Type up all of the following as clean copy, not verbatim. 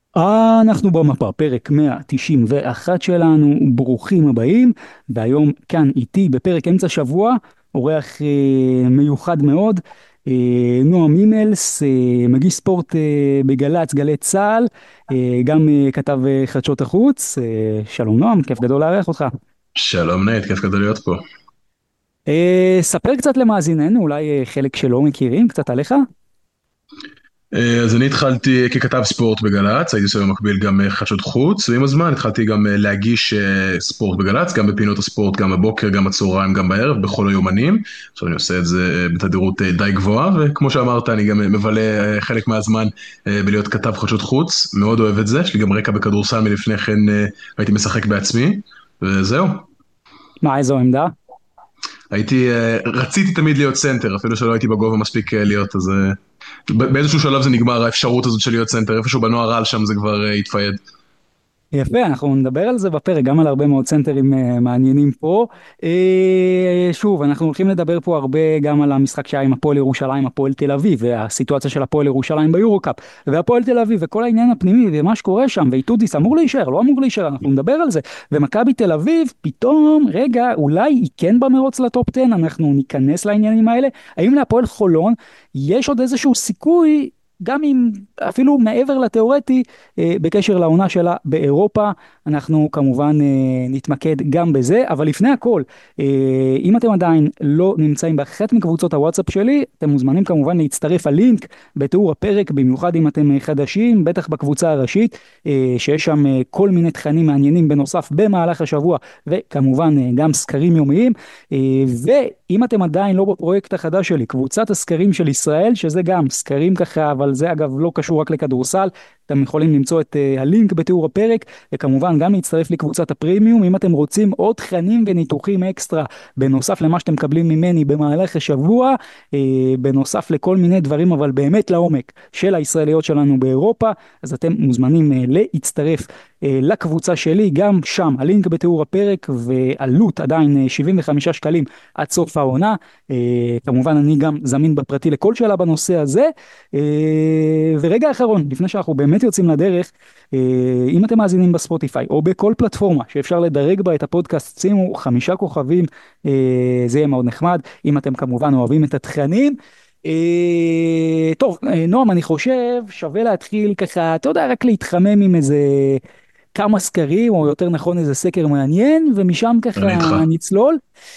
אנחנו במפה, פרק 191 שלנו, ברוכים הבאים, והיום כאן איתי בפרק אמצע שבוע, אורח מיוחד מאוד, נועם אימלס, מגיש ספורט בגל"צ, גלי צה"ל, גם כתב חדשות החוץ. שלום נועם, כיף גדול לארח אותך. שלום נייט, כיף גדול להיות פה. ספר קצת למאזיננו, אולי חלק שלא מכירים, קצת עליך. אז אני התחלתי ככתב ספורט בגל"צ, הייתי עושה במקביל גם חדשות חוץ, ועם הזמן התחלתי גם להגיש ספורט בגל"צ, גם בפינות הספורט, גם בבוקר, גם בצהריים, גם בערב, בכל היומנים. עכשיו אני עושה את זה בתדירות די גבוהה, וכמו שאמרת, אני גם מבלה חלק מהזמן בלהיות כתב חדשות חוץ, מאוד אוהב את זה, יש לי גם רקע בכדורסל מלפני כן, הייתי משחק בעצמי, וזהו. מה, איזו עמדה? רציתי תמיד להיות סנטר, אפילו שלא הייתי בגובה מספיק להיות, אז באיזשהו שלב זה נגמר האפשרות הזאת של להיות סנטר, איפשהו בנוער על שם זה כבר התפייד. יפה, אנחנו נדבר על זה בפרק, גם על הרבה מאוד סנטרים מעניינים פה. שוב, אנחנו הולכים לדבר פה הרבה גם על המשחק שהיה עם הפועל ירושלים, הפועל תל אביב, והסיטואציה של הפועל ירושלים ביורו-קאפ, והפועל תל אביב, וכל העניין הפנימי, ומה שקורה שם, ואיתודיס אמור להישאר, לא אמור להישאר, אנחנו נדבר על זה. ומכבי תל אביב, פתאום, רגע, אולי היא כן במרוץ לטופ 10, אנחנו ניכנס לעניינים האלה. האם להפועל חולון יש עוד איזשהו סיכוי, גם אם אפילו מעבר לתיאורטי, בקשר לעונה שלה באירופה? אנחנו כמובן נתמקד גם בזה, אבל לפני הכל, אם אתם עדיין לא נמצאים באחת מקבוצות הוואטסאפ שלי, אתם מוזמנים כמובן להצטרף, הלינק בתיאור הפרק, במיוחד אם אתם חדשים, בטח בקבוצה הראשית, שיש שם כל מיני תכנים מעניינים בנוסף במהלך השבוע, וכמובן גם סקרים יומיים. ואם אתם עדיין לא בפרויקט החדש שלי, קבוצת הסקרים של ישראל, שזה גם סקרים ככה, אבל זה אגב לא קשור רק לכדורסל, אתם יכולים למצוא את הלינק בתיאור הפרק, וכמובן גם להצטרף לקבוצת הפרימיום, אם אתם רוצים עוד תכנים וניתוחים אקסטרה, בנוסף למה שאתם מקבלים ממני במהלך השבוע, בנוסף לכל מיני דברים, אבל באמת לעומק של הישראליות שלנו באירופה, אז אתם מוזמנים להצטרף לקבוצה שלי, גם שם, הלינק בתיאור הפרק, ועלות עדיין 75 שקלים עד סוף העונה. כמובן אני גם זמין בפרטי לכל שאלה בנושא הזה. ורגע אחרון, לפני שאנחנו באמת יוצאים לדרך, אם אתם מאזינים בספוטיפיי או בכל פלטפורמה שאפשר לדרג בה את הפודקאסט, שימו 5 כוכבים, זה יהיה מאוד נחמד, אם אתם כמובן אוהבים את התכנים. טוב, נועם, אני חושב שווה להתחיל ככה, אתה יודע, רק להתחמם עם איזה כמה סקרים, או יותר נכון איזה סקר מעניין, ומשם אני איתך. ככה נצלול.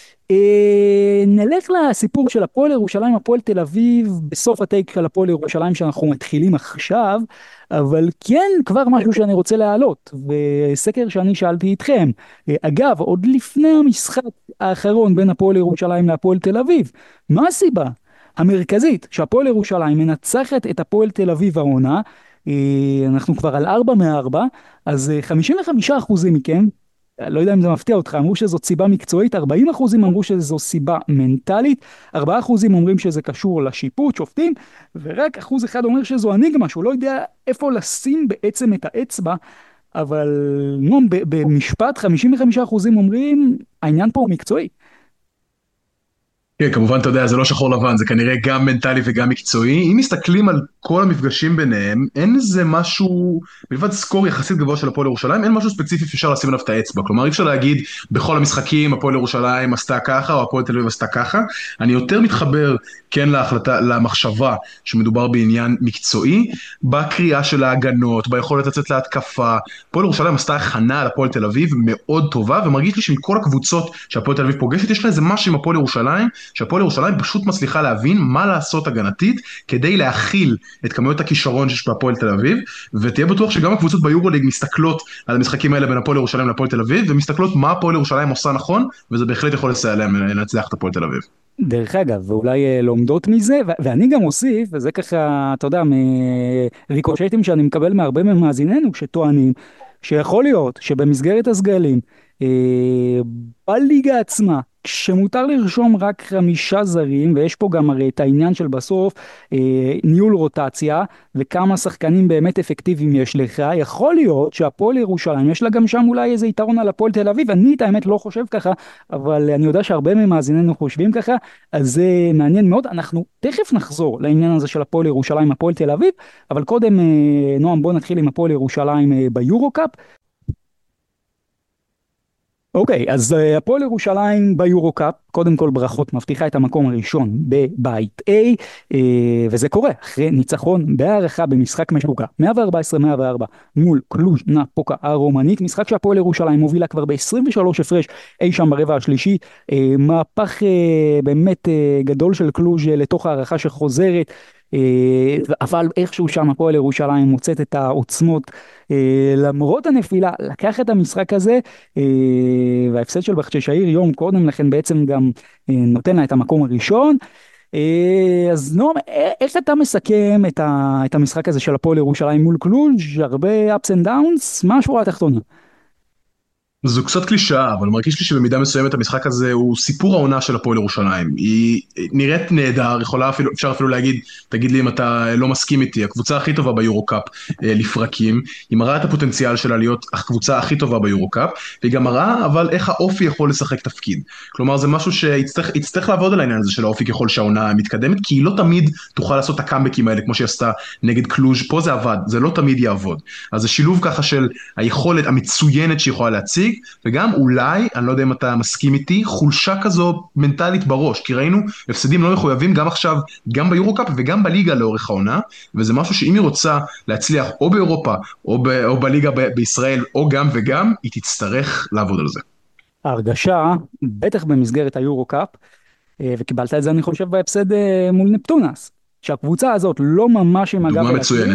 נלך לסיפור של הפועל ירושלים, הפועל תל אביב, בסוף הטייק על הפועל ירושלים שאנחנו מתחילים עכשיו, אבל כן כבר משהו שאני רוצה להעלות, וסקר שאני שאלתי איתכם. אגב, עוד לפני המשחק האחרון בין הפועל ירושלים להפועל תל אביב, מה הסיבה המרכזית שהפועל ירושלים מנצחת את הפועל תל אביב העונה? אנחנו כבר על 4 מ-4, אז 55% מכם, לא יודע אם זה מפתיע אותך, אמרו שזאת סיבה מקצועית, 40% אמרו שזו סיבה מנטלית, 4% אומרים שזה קשור לשיפוט, שופטים, ורק 1% אומר שזו אניגמה, שהוא לא יודע איפה לשים בעצם את האצבע. אבל נועם, במשפט 55% אומרים, העניין פה הוא מקצועי. כן, כמובן, אתה יודע, זה לא שחור לבן, זה כנראה גם מנטלי וגם מקצועי. אם מסתכלים על כל המפגשים ביניהם, אין איזה משהו, מלבד סקור יחסית גבוה של הפועל ירושלים, אין משהו ספציפי שאפשר לשים עליו את האצבע. כלומר, אי אפשר להגיד, בכל המשחקים, הפועל ירושלים עשתה ככה, או הפועל תל אביב עשתה ככה. אני יותר מתחבר, כן, להחלטה, למחשבה שמדובר בעניין מקצועי, בקריאה של ההגנות, ביכולת לצאת להתקפה. הפועל ירושלים עשתה הכנה על הפועל תל אביב מאוד טובה, ומרגיש לי שמכל הקבוצות שהפועל תל אביב פוגשת, יש לה איזה משהו עם הפועל ירושלים, שהפועל ירושלים פשוט מצליחה להבין מה לעשות הגנתית כדי להכיל את כמויות הכישרון שיש בהפועל תל אביב, ותהיה בטוח שגם הקבוצות ביורוליג מסתכלות על המשחקים האלה בין הפועל ירושלים להפועל תל אביב, ומסתכלות מה הפועל ירושלים עושה נכון, וזה בהחלט יכול לסייע להם לנצח את הפועל תל אביב. דרך אגב, ואולי לומדות מזה, ואני גם אוסיף, וזה ככה, אתה יודע, מריקושטים שאני מקבל מהרבה ממאזיננו, שטוענים שיכול להיות שבמסגרת הסגלים, בליגה עצמה, שמותר לרשום רק 5 זרים, ויש פה גם הרי את העניין של בסוף ניהול רוטציה, וכמה שחקנים באמת אפקטיביים יש לך. יכול להיות שהפועל ירושלים יש לה גם שם אולי איזה יתרון על הפועל תל אביב, אני את האמת לא חושב ככה, אבל אני יודע שהרבה ממאזיננו חושבים ככה, אז זה מעניין מאוד. אנחנו תכף נחזור לעניין הזה של הפועל ירושלים, הפועל תל אביב, אבל קודם נועם, בוא נתחיל עם הפועל ירושלים ביורו-קאפ. אוקיי, אז הפועל ירושלים ביורו-קאפ, קודם כל ברכות, מבטיחה את המקום הראשון בבית A, וזה קורה אחרי ניצחון בהערכה במשחק משוגע, 114-104 מול קלוז' נפוקה הרומנית, משחק שהפועל ירושלים מובילה כבר ב-23 הפרש אי שם ברבע השלישי, מהפך באמת גדול של קלוז' לתוך הערכה שחוזרת, אבל איכשהו שם הפועל ירושלים מוצאת את העוצמות למרות הנפילה, לקח את המשחק הזה, וההפסד של בחצ'שאיר יום קודם לכן בעצם גם נותן לה את המקום הראשון. אז נועם, איך אתה מסכם את המשחק הזה של הפועל ירושלים מול קלוז'? הרבה ups and downs, מה השורה התחתונה? זו קצת קלישאה, אבל מרגיש לי שבמידה מסוימת המשחק הזה הוא סיפור העונה של הפועל ירושלים. היא נראית נהדר, אפשר אפילו להגיד, תגיד לי אם אתה לא מסכים איתי, הקבוצה הכי טובה ביורו-קאפ לפרקים, היא מראה את הפוטנציאל שלה להיות הקבוצה הכי טובה ביורו-קאפ, והיא גם מראה אבל איך האופי יכול לשחק תפקיד. כלומר זה משהו שיצטרך לעבוד על העניין הזה של האופי ככל שהעונה מתקדמת, כי היא לא תמיד תוכל לעשות את הקאמבקים האלה כמו שהיא עשתה נגד קלוז', פה זה עבד, זה לא תמיד יעבוד. אז זה שילוב ככה של היכולת המצוינת שהיא יכולה להציג, וגם אולי, אני לא יודע אם אתה מסכים איתי, חולשה כזו מנטלית בראש, כי ראינו הפסדים לא מחויבים גם עכשיו, גם ביורו-קאפ וגם בליגה לאורך העונה, וזה משהו שאם היא רוצה להצליח או באירופה או בליגה בישראל או גם וגם, היא תצטרך לעבוד על זה. ההרגשה, בטח במסגרת היורו-קאפ, וקיבלת את זה אני חושב בהפסד מול נפטונס, שהקבוצה הזאת לא ממש עם הגב דוגמה אל הקיר, מצוינת.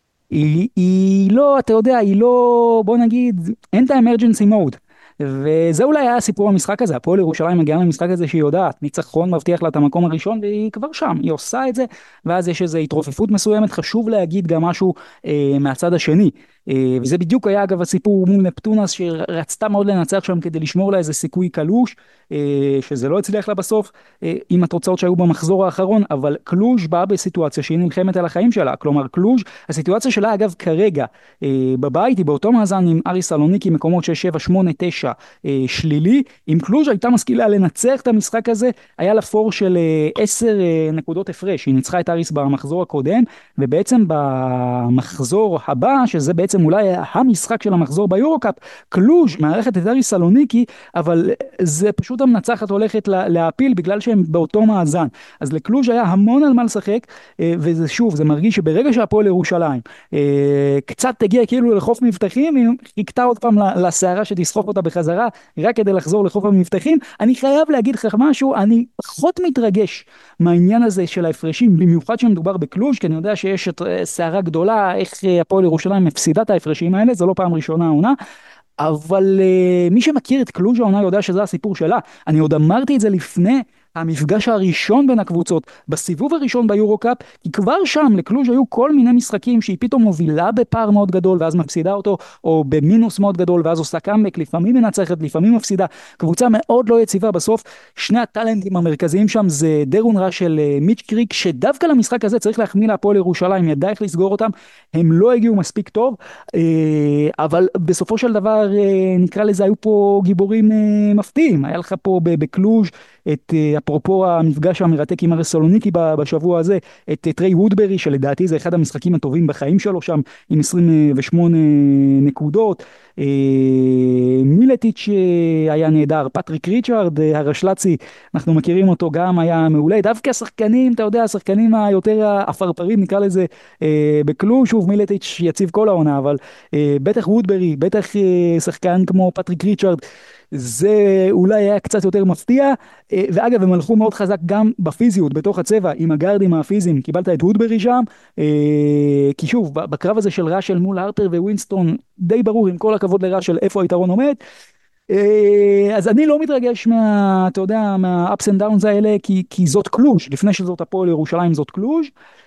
היא לא, אתה יודע, היא לא, בוא נגיד, אין את האמרג'נסי מוד. וזה אולי היה סיפור המשחק הזה, הפועל ירושלים מגיעה למשחק הזה שהיא יודעת, ניצחון מבטיח לה את המקום הראשון והיא כבר שם, היא עושה את זה, ואז יש איזו התרופפות מסוימת. חשוב להגיד גם משהו מהצד השני, וזה בדיוק היה אגב הסיפור מול נפטונס שרצתה מאוד לנצח שם כדי לשמור לה איזה סיכוי קלוש, שזה לא הצליח לה בסוף עם התוצאות שהיו במחזור האחרון, אבל קלוז' באה בסיטואציה שהיא נלחמת על החיים שלה, כלומר קלוז' הסיטואציה שלה אגב כרגע בבית היא באותו מאזן עם אריס סלוניקי, מקומות 6, 7, 8, 9 שלילי. אם קלוז' הייתה משכילה לנצח את המשחק הזה, היה לה פור של 10 נקודות הפרש, היא ניצחה את אריס במחזור הקודם, ובעצם במחזור הבא, שזה בעצם אולי המשחק של המחזור ביורוקאפ, קלוז' מארחת את אריס סלוניקי, אבל זה פשוט המנצחת הולכת להפיל בגלל שהם באותו מאזן. אז לקלוז' היה המון על מה לשחק, וזה שוב, זה מרגיש שברגע שהפועל ירושלים קצת תגיע כאילו לחוף מבטחים, היא חיכתה עוד פעם לסערה שתסחוף אותה בחזרה, רק כדי לחזור לחוף המבטחים. אני חייב להגיד לך משהו, אני פחות מתרגש מהעניין הזה של ההפרשים, במיוחד שמדובר בקלוז', כי אני יודע שיש את סערה גדולה, איך הפועל ירושלים מפסידה את ההפרשים האלה, זה לא פעם ראשונה העונה, אבל מי שמכיר את קלוז' העונה יודע שזה הסיפור שלה. אני עוד אמרתי את זה לפני המפגש הראשון בין הקבוצות, בסיבוב הראשון ביורו-קאפ, כי כבר שם לקלוז' היו כל מיני משחקים שהיא פתאום מובילה בפער מאוד גדול ואז מפסידה אותו, או במינוס מאוד גדול ואז עושה קאמבק, לפעמים מנצחת, לפעמים מפסידה. קבוצה מאוד לא יציבה בסוף. שני הטלנטים המרכזיים שם זה דרון ראשל, מיץ' קריק, שדווקא למשחק הזה צריך להחמיא להפועל ירושלים, ידע איך לסגור אותם, הם לא הגיעו מספיק טוב, אבל בסופו של דבר נקרא לזה היו פה גיבורים מפתיעים. היה לך פה בקלוז' את אפרופו המפגש המרתק עם אריס סלוניקי בשבוע הזה, את טריי וודברי שלדעתי זה אחד המשחקים הטובים בחיים שלו שם עם 28 נקודות, מילטיץ' היה נהדר, פטריק ריצ'ארד הרשל"צי, אנחנו מכירים אותו, גם היה מעולה. דווקא השחקנים, אתה יודע, השחקנים היותר הפרפרים נקרא לזה בקלוז', שוב מילטיץ' יציב כל העונה, אבל בטח וודברי, בטח שחקן כמו פטריק ריצ'ארד, זה אולי היה קצת יותר מפתיע. ואגב הם הלכו מאוד חזק גם בפיזיות בתוך הצבע עם הגארדים הפיזיים, קיבלת את וודברי שם, כי שוב בקרב הזה של ראשל מול הרפר ווינסטון די ברור עם כל הכבוד לראשל איפה היתרון עומד. אז אני לא מתרגש אתה יודע, מה-ups and downs האלה, כי זאת קלוז', לפני שזאת הפועל ירושלים זאת קלוז'.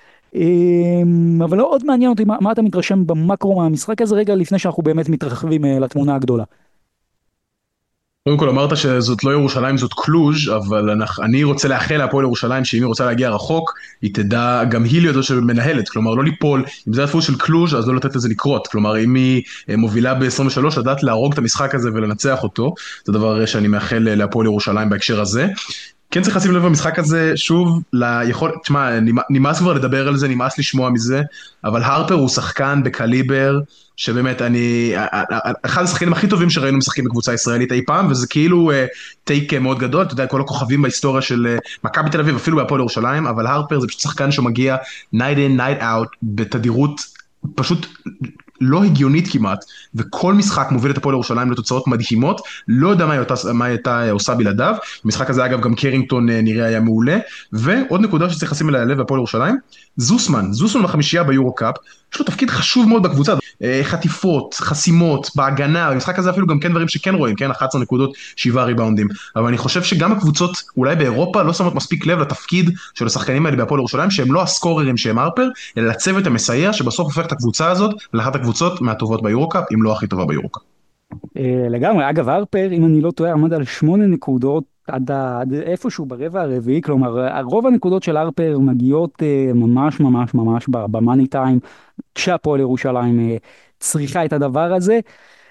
אבל לא עוד מעניין אותי מה אתה מתרשם במקרו מהמשחק הזה רגע לפני שאנחנו באמת מתרחבים לתמונה הגדולה. קודם כל אמרת שזאת לא ירושלים, זאת קלוז', אבל אני רוצה לאחל להפועל ירושלים שאם היא רוצה להגיע רחוק, היא תדע גם היא להיות זו שמנהלת, כלומר לא ליפול, אם זה הדפוס של קלוז' אז לא לתת לזה לקרות, כלומר אם היא מובילה ב-23, לדעת להרוג את המשחק הזה ולנצח אותו, זה דבר שאני מאחל להפועל ירושלים בהקשר הזה. כן צריך לשים לב במשחק הזה, שוב, תשמע, נמאס כבר לדבר על זה, נמאס לשמוע מזה, אבל הרפר הוא שחקן בקליבר, שבאמת אחד השחקנים הכי טובים שראינו משחקים בקבוצה ישראלית אי פעם, וזה כאילו טייק מאוד גדול, אתה יודע, כל הכוכבים בהיסטוריה של מכבי תל אביב, אפילו בהפועל ירושלים, אבל הרפר זה פשוט שחקן שמגיע night in, night out, בתדירות פשוט לא הגיונית כמעט, וכל משחק מוביל את הפועל ירושלים לתוצאות מדהימות, לא יודע מה היא הייתה עושה בלעדיו, במשחק הזה אגב גם קרינגטון נראה היה מעולה, ועוד נקודה שצריך לשים אליה לב בהפועל ירושלים, זוסמן בחמישייה ביורו קאפ, יש לו תפקיד חשוב מאוד בקבוצה, חטיפות, חסימות, בהגנה, במשחק הזה אפילו גם כן דברים שכן רואים, כן, 11 נקודות, 7 ריבאונדים, אבל אני חושב שגם הקבוצות, אולי באירופה, לא שמות מספיק לב לתפקיד של השחקנים האלה בהפועל ירושלים, שהם לא הסקוררים שהם הרפר, אלא לצוות המסייע, שבסוף הופך את הקבוצה הזאת לאחת הקבוצות מהטובות ביורוקאפ, אם לא הכי טובה ביורוקאפ. לגמרי, אגב, הרפר, אם אני לא טועה, עמד על 8 נקודות עד איפשהו ברבע הרביעי, כלומר, רוב הנקודות של הרפר מגיעות ממש ממש ממש במאני טיים, כשהפועל ירושלים צריכה את הדבר הזה.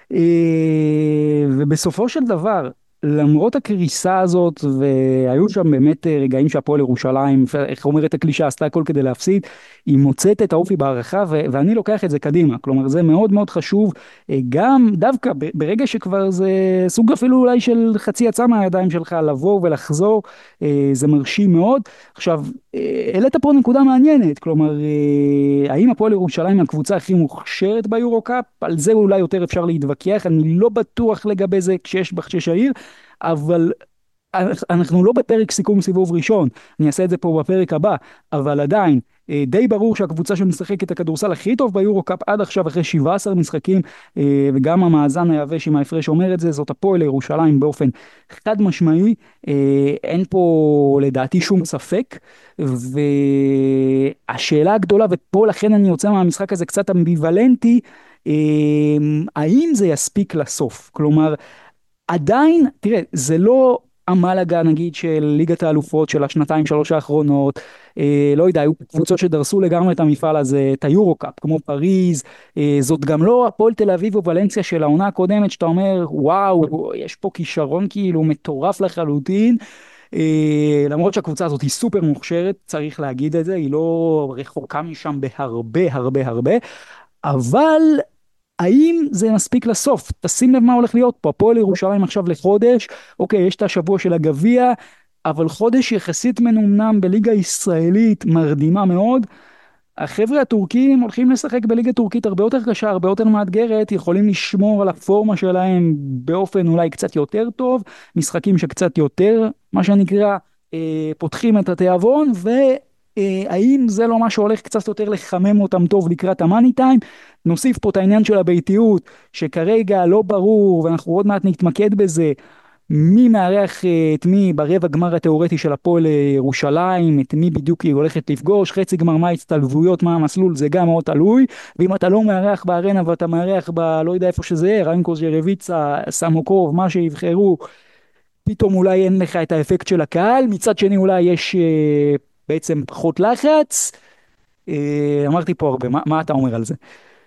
ובסופו של דבר, למרות הקריסה הזאת, והיו שם באמת רגעים שהפועל ירושלים, איך אומרת הקלישה, עשתה הכל כדי להפסיד, היא מוצאת את האופי בהערכה, ואני לוקח את זה קדימה. כלומר, זה מאוד מאוד חשוב, גם דווקא ברגע שכבר זה סוג אפילו אולי של חצי יצא מהידיים שלך, לבוא ולחזור, זה מרשים מאוד. עכשיו, העלית פה נקודה מעניינת, כלומר, האם הפועל ירושלים היא הקבוצה הכי מוכשרת ביורו-קאפ? על זה אולי יותר אפשר להתווכח, אני לא בטוח לגבי זה כשיש בחשש העיר, אבל אנחנו לא בפרק סיכום סיבוב ראשון, אני אעשה את זה פה בפרק הבא, אבל עדיין, די ברור שהקבוצה שמשחקת את הכדורסל הכי טוב ביורו-קאפ עד עכשיו אחרי 17 משחקים, וגם המאזן היבש עם ההפרש אומר את זה, זאת הפועל ירושלים באופן חד משמעי, אין פה לדעתי שום ספק, והשאלה הגדולה, ופה לכן אני יוצא מהמשחק הזה קצת אמביוולנטי, האם זה יספיק לסוף? כלומר, עדיין, תראה, זה לא המלאגה נגיד של ליגת האלופות של השנתיים שלוש האחרונות, לא יודע, היו קבוצות שדרסו לגמרי את המפעל הזה, את היורו-קאפ, כמו פריז, זאת גם לא הפועל תל אביב או ולנסיה של העונה הקודמת, שאתה אומר, וואו, יש פה כישרון כאילו מטורף לחלוטין, למרות שהקבוצה הזאת היא סופר מוכשרת, צריך להגיד את זה, היא לא רחוקה משם בהרבה הרבה הרבה, אבל האם זה מספיק לסוף? תשים לב מה הולך להיות פה, הפועל ירושלים עכשיו לחודש, אוקיי, יש את השבוע של הגביע, אבל חודש יחסית מנומנם בליגה ישראלית מרדימה מאוד, החבר'ה הטורקים הולכים לשחק בליגה טורקית הרבה יותר קשה, הרבה יותר מאתגרת, יכולים לשמור על הפורמה שלהם באופן אולי קצת יותר טוב, משחקים שקצת יותר, מה שנקרא, פותחים את התיאבון, והאם זה לא מה שהולך קצת יותר לחמם אותם טוב לקראת המאני טיים? נוסיף פה את העניין של הביתיות, שכרגע לא ברור, ואנחנו עוד מעט נתמקד בזה, מי מארח את מי ברבע גמר התיאורטי של הפועל ירושלים, את מי בדיוק היא הולכת לפגוש, חצי גמר מה הצטלבויות, מה המסלול, זה גם מאוד תלוי, ואם אתה לא מארח בארנה ואתה מארח לא יודע איפה שזה, ריינקוס ירביצה, סמוקוב, מה שיבחרו, פתאום אולי אין לך את האפקט של הקהל, מצד שני אולי יש בעצם פחות לחץ, אמרתי פה הרבה, מה אתה אומר על זה?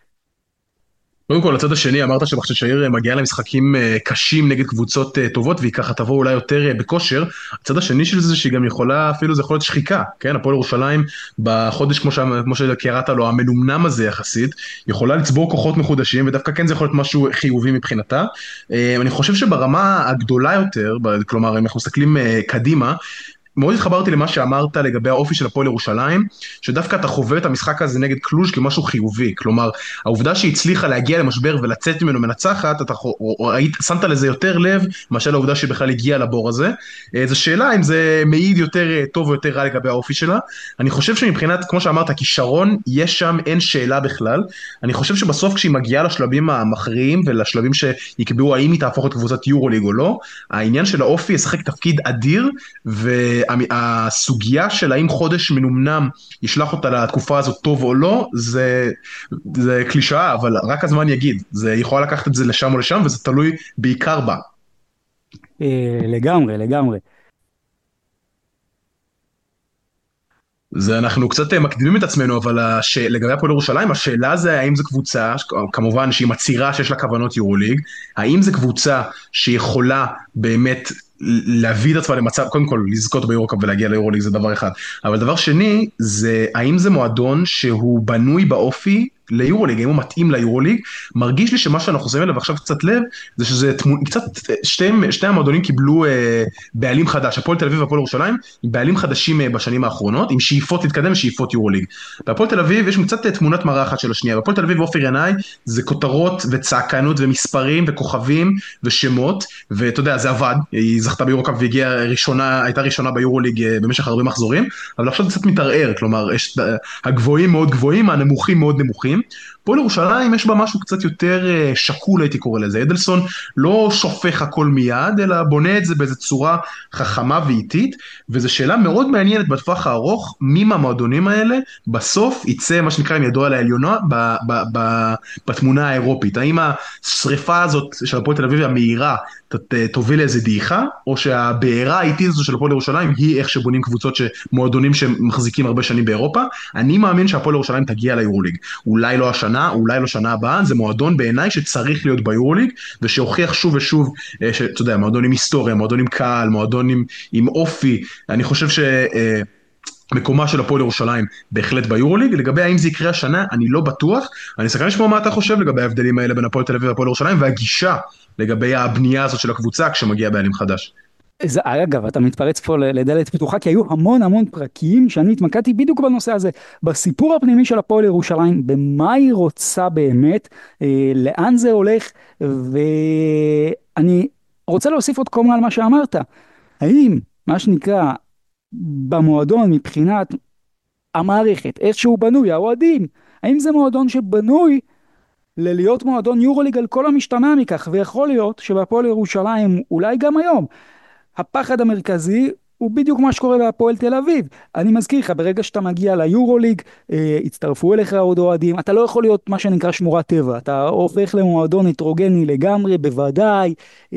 קודם כל, לצד השני, אמרת שבחשש העיר מגיעה למשחקים קשים נגד קבוצות טובות, והיא ככה תבוא אולי יותר בכושר. הצד השני של זה, שהיא גם יכולה, אפילו זה יכול להיות שחיקה, כן? הפועל ירושלים, בחודש, כמו שקראת לו, המנומנם הזה יחסית, יכולה לצבור כוחות מחודשים, ודווקא כן זה יכול להיות משהו חיובי מבחינתה. אני חושב שברמה הגדולה יותר, כלומר, אם אנחנו מסתכלים קדימה, מאוד התחברתי למה שאמרת לגבי האופי של הפועל ירושלים, שדווקא אתה חווה את המשחק הזה נגד קלוז' כמשהו חיובי, כלומר, העובדה שהיא הצליחה להגיע למשבר ולצאת ממנו מנצחת, אתה שמת לזה יותר לב, מאשר לעובדה שהיא בכלל הגיעה לבור הזה, זו שאלה אם זה מעיד יותר טוב או יותר רע לגבי האופי שלה, אני חושב שמבחינת, כמו שאמרת, כישרון, יש שם, אין שאלה בכלל, אני חושב שבסוף כשהיא מגיעה לשלבים המכריעים, ולשלבים שיקבעו האם היא תהפוך את קבוצת יורוליג או לא, העניין של האופי ישחק תפקיד אדיר, והסוגיה של האם חודש מנומנם ישלח אותה לתקופה הזאת טוב או לא, זה קלישאה, אבל רק הזמן יגיד, זה יכול לקחת את זה לשם או לשם, וזה תלוי בעיקר בה. לגמרי, לגמרי. זה אנחנו קצת מקדימים את עצמנו, אבל לגבי הפועל ירושלים, השאלה זה האם זו קבוצה, כמובן שהיא מצהירה שיש לה כוונות יורוליג, האם זו קבוצה שיכולה באמת להביא את עצמה למצב, קודם כל לזכות ביורוקאפ ולהגיע ליורוליג זה דבר אחד, אבל דבר שני, זה האם זה מועדון שהוא בנוי באופי ליורוליג, האם הוא מתאים ליורוליג, מרגיש לי שמה שאנחנו שמים אליו עכשיו קצת לב, זה שזה קצת, שני המועדונים קיבלו בעלים חדש, הפועל תל אביב והפועל ירושלים, עם בעלים חדשים בשנים האחרונות, עם שאיפות להתקדם ושאיפות יורוליג. בהפועל תל אביב יש קצת תמונת מראה אחת של השנייה, בהפועל תל אביב ואופיר ינאי זה כותרות וצעקנות ומספרים וכוכבים ושמות, ואתה יודע זה עבד, היא זכתה ביורוקאפ והגיעה ראשונה, הייתה ראשונה ביורוליג במשך הרבה מחזורים, אבל עכשיו זה קצת מתערער, כלומר יש הגבוהים מאוד גבוהים, הנמוכים מאוד נמוכים. הפועל ירושלים יש בה משהו קצת יותר שקול הייתי קורא לזה, אדלסון לא שופך הכל מיד, אלא בונה את זה באיזו צורה חכמה ואיטית, וזו שאלה מאוד מעניינת בטווח הארוך, מי מהמועדונים האלה בסוף יצא מה שנקרא עם ידו על העליונה בתמונה האירופית, האם השריפה הזאת של הפועל תל אביב המהירה תוביל לאיזה דעיכה, או שהבעירה האיטית הזו של הפועל ירושלים היא איך שבונים קבוצות שמועדונים שמחזיקים הרבה שנים באירופה, אני מאמין שהפועל ירושלים תגיע ליורוליג, אולי לא השנה, אולי לא שנה הבאה, זה מועדון בעיניי שצריך להיות ביורוליג, ושהוכיח שוב ושוב, שאתה יודע, מועדון עם היסטוריה, מועדון עם קהל, מועדון עם אופי, אני חושב מקומה של הפועל ירושלים בהחלט ביורוליג, לגבי האם זה יקרה השנה, אני לא בטוח, אני סקרן לשמוע מה אתה חושב לגבי ההבדלים האלה בין הפועל תל אביב והפועל ירושלים, והגישה לגבי הבנייה הזאת של הקבוצה כשמגיע בעלים חדש. אגב, אתה מתפרץ פה לדלת פתוחה, כי היו המון המון פרקים שאני התמקדתי בדיוק בנושא הזה, בסיפור הפנימי של הפועל ירושלים, במה היא רוצה באמת, לאן זה הולך, ואני רוצה להוסיף עוד קומה על מה שאמרת. האם, מה שנקרא, במועדון מבחינת המערכת, איך שהוא בנוי, האוהדים, האם זה מועדון שבנוי ללהיות מועדון יורוליג על כל המשתמע מכך, ויכול להיות שבהפועל ירושלים, אולי גם היום, הפחד המרכזי הוא בדיוק מה שקורה בהפועל תל אביב. אני מזכיר לך, ברגע שאתה מגיע ליורוליג, הצטרפו אליך עוד אוהדים, אתה לא יכול להיות מה שנקרא שמורת טבע, אתה הופך למועדון הטרוגני לגמרי, בוודאי,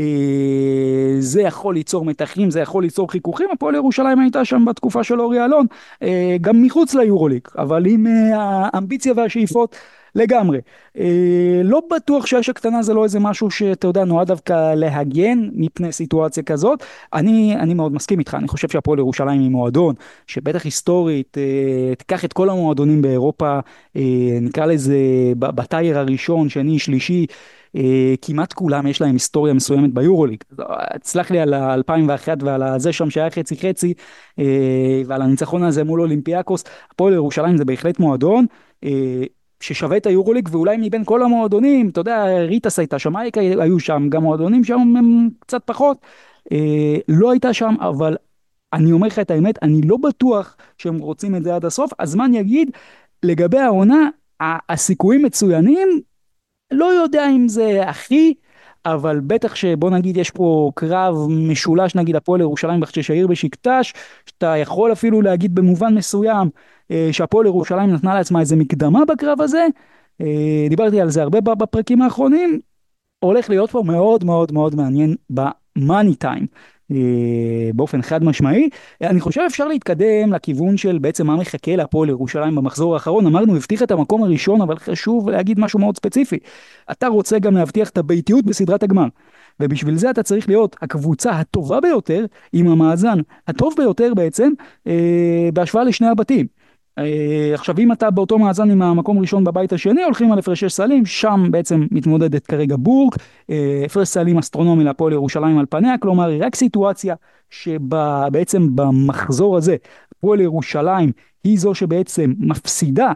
זה יכול ליצור מתחים, זה יכול ליצור חיכוכים, הפועל ירושלים הייתה שם בתקופה של אורי אלון, גם מחוץ ליורוליג, אבל עם האמביציה והשאיפות, לגמרי. לא בטוח שהאש הקטנה זה לא איזה משהו שאתה יודע נועד דווקא להגן מפני סיטואציה כזאת. אני מאוד מסכים איתך, אני חושב שהפועל ירושלים היא מועדון שבטח היסטורית תיקח את כל המועדונים באירופה, נקרא לזה בטייר הראשון, שני, שלישי, כמעט כולם יש להם היסטוריה מסוימת ביורוליג. תסלח לי על ה-2001 ועל זה שם שהיה חצי חצי, ועל הניצחון הזה מול אולימפיאקוס. הפועל ירושלים זה בהחלט מועדון ששווה את היורוליג, ואולי מבין כל המועדונים, אתה יודע, ריטס הייתה שם, אייקה היו שם, גם מועדונים שם הם קצת פחות, לא הייתה שם, אבל אני אומר לך את האמת, אני לא בטוח שהם רוצים את זה עד הסוף, הזמן יגיד, לגבי העונה, הסיכויים מצוינים, לא יודע אם זה הכי, אבל בטח שבוא נגיד יש פה קרב משולש נגיד הפועל ירושלים בחששאיר בשקטש, שאתה יכול אפילו להגיד במובן מסוים שהפועל ירושלים נתנה לעצמה איזה מקדמה בקרב הזה, דיברתי על זה הרבה בפרקים האחרונים, הולך להיות פה מאוד מאוד מאוד מעניין במאני טיים, באופן חד משמעי. אני חושב אפשר להתקדם לכיוון של בעצם מה מחכה להפועל ירושלים במחזור האחרון. אמרנו הבטיח את המקום הראשון, אבל חשוב להגיד משהו מאוד ספציפי, אתה רוצה גם להבטיח את הביתיות בסדרת הגמר, ובשביל זה אתה צריך להיות הקבוצה הטובה ביותר עם המאזן הטוב ביותר בעצם בהשוואה לשני הבתים. עכשיו אם אתה באותו מאזן עם המקום ראשון בבית השני, הולכים על הפרשי סלים, שם בעצם מתמודדת כרגע בורג, הפרש סלים אסטרונומי להפועל ירושלים על פניה, כלומר היא רק סיטואציה שבעצם במחזור הזה הפועל ירושלים היא זו שבעצם מפסידה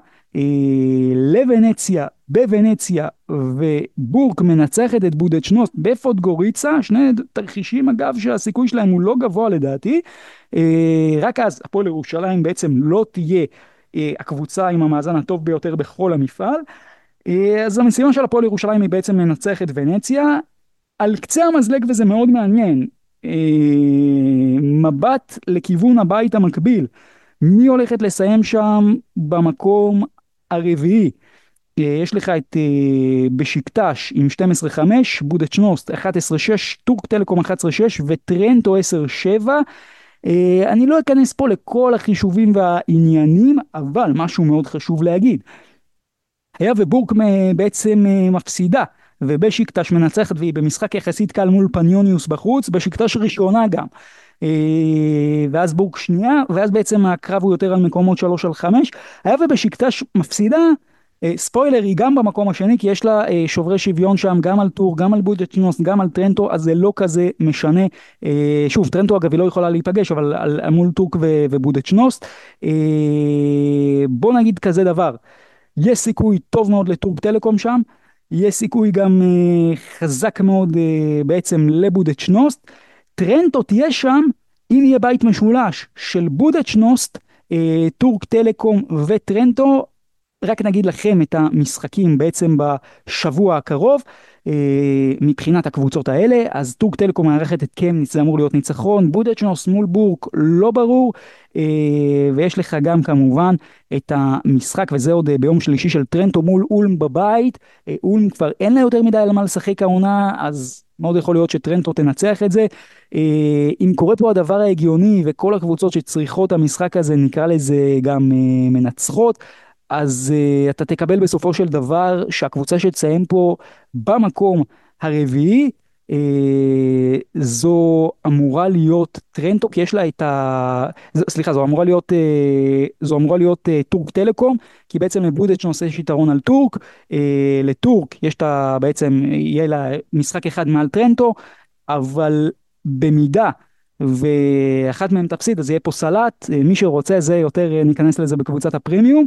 לוונציה בוונציה, ובורג מנצחת את בודדשנוסט בפודגוריצה, שני תרחישים אגב שהסיכוי שלהם הוא לא גבוה לדעתי, רק אז הפועל ירושלים בעצם לא תהיה הקבוצה עם המאזן הטוב ביותר בכל המפעל. אז המשימה של הפועל ירושלים היא בעצם לנצח את ונציה, על קצה המזלג וזה מאוד מעניין, מבט לכיוון הבית המקביל, מי הולכת לסיים שם במקום הרביעי, יש לך את בשיקטש עם 12-5, בודדשנוסט 11-6, טורק טלקום 11-6 וטרנטו 10-7. אני לא אכנס פה לכל החישובים והעניינים, אבל משהו מאוד חשוב להגיד. היה ובורק בעצם מפסידה, ובשיקטש מנצחת והיא במשחק יחסית קל מול פניוניוס בחוץ, בשיקטש ראשונה גם. ואז בורק שנייה, ואז בעצם הקרב הוא יותר על מקומות 3-5. היה ובשיקטש מפסידה, ספוילר, היא גם במקום השני, כי יש לה שוברי שוויון שם, גם על טור, גם על בודדשנוסט, גם על טרנטו, אז זה לא כזה משנה. שוב, טרנטו אגב היא לא יכולה להיפגש, אבל מול טורק ובודדשנוסט. בוא נגיד כזה דבר, יש סיכוי טוב מאוד לטורק טלקום שם, יש סיכוי גם חזק מאוד בעצם לבודדשנוסט. טרנטו תהיה שם אם יהיה בית משולש של בודדשנוסט, טורק טלקום וטרנטו. רק נגיד לכם את המשחקים בעצם בשבוע הקרוב, מבחינת הקבוצות האלה. אז טורק טלקום מערכת את קמניץ, זה אמור להיות ניצחון, בודדשנוסט מול בורק לא ברור, ויש לך גם כמובן את המשחק, וזה עוד ביום שלישי, של טרנטו מול אולם בבית. אולם כבר אין לה יותר מדי על מה לשחק העונה, אז מאוד יכול להיות שטרנטו תנצח את זה. אם קורה פה הדבר ההגיוני, וכל הקבוצות שצריכות המשחק הזה, נקרא לזה גם מנצחות, אז אתה תקבל בסופו של דבר שהקבוצה שתסיים פה במקום הרביעי, זו אמורה להיות טרנטו, כי יש לה את סליחה, זו אמורה להיות טורק טלקום, כי בעצם לבודדשנוסט יש יתרון על טורק. לטורק יש בעצם, יהיה לה משחק אחד מעל טרנטו, אבל במידה ואחת מהם תפסיד, אז יהיה פה סלט. מי שרוצה זה יותר, ניכנס לזה בקבוצת הפרימיום.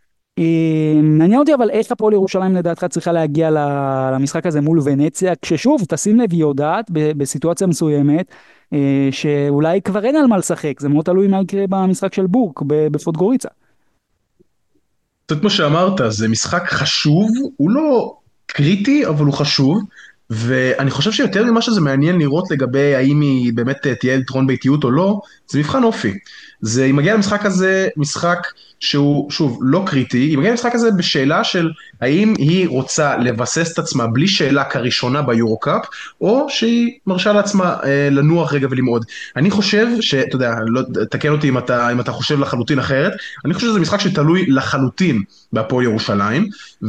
מעניין אותי אבל איך הפועל ירושלים לדעתך צריכה להגיע למשחק הזה מול ונציה, כששוב תשים לב, היא יודעת בסיטואציה מסוימת שאולי כבר אין על מה לשחק, זה מאוד תלוי מה יקרה במשחק של בורק בפודגוריצה. קצת כמו שאמרת, זה משחק חשוב, הוא לא קריטי, אבל הוא חשוב, ואני חושב שיותר ממה שזה מעניין לראות לגבי האם היא באמת תהיה יתרון ביתיות או לא, זה מבחן אופי. היא מגיעה למשחק הזה, משחק שהוא, שוב, לא קריטי, היא מגיעה למשחק הזה בשאלה של האם היא רוצה לבסס את עצמה בלי שאלה כראשונה ביורו-קאפ, או שהיא מרשה לעצמה לנוח רגע ולמעוד. אני חושב שאתה יודע, לא, תקן אותי אם אתה חושב לחלוטין אחרת, אני חושב שזה משחק שתלוי לחלוטין בהפועל ירושלים,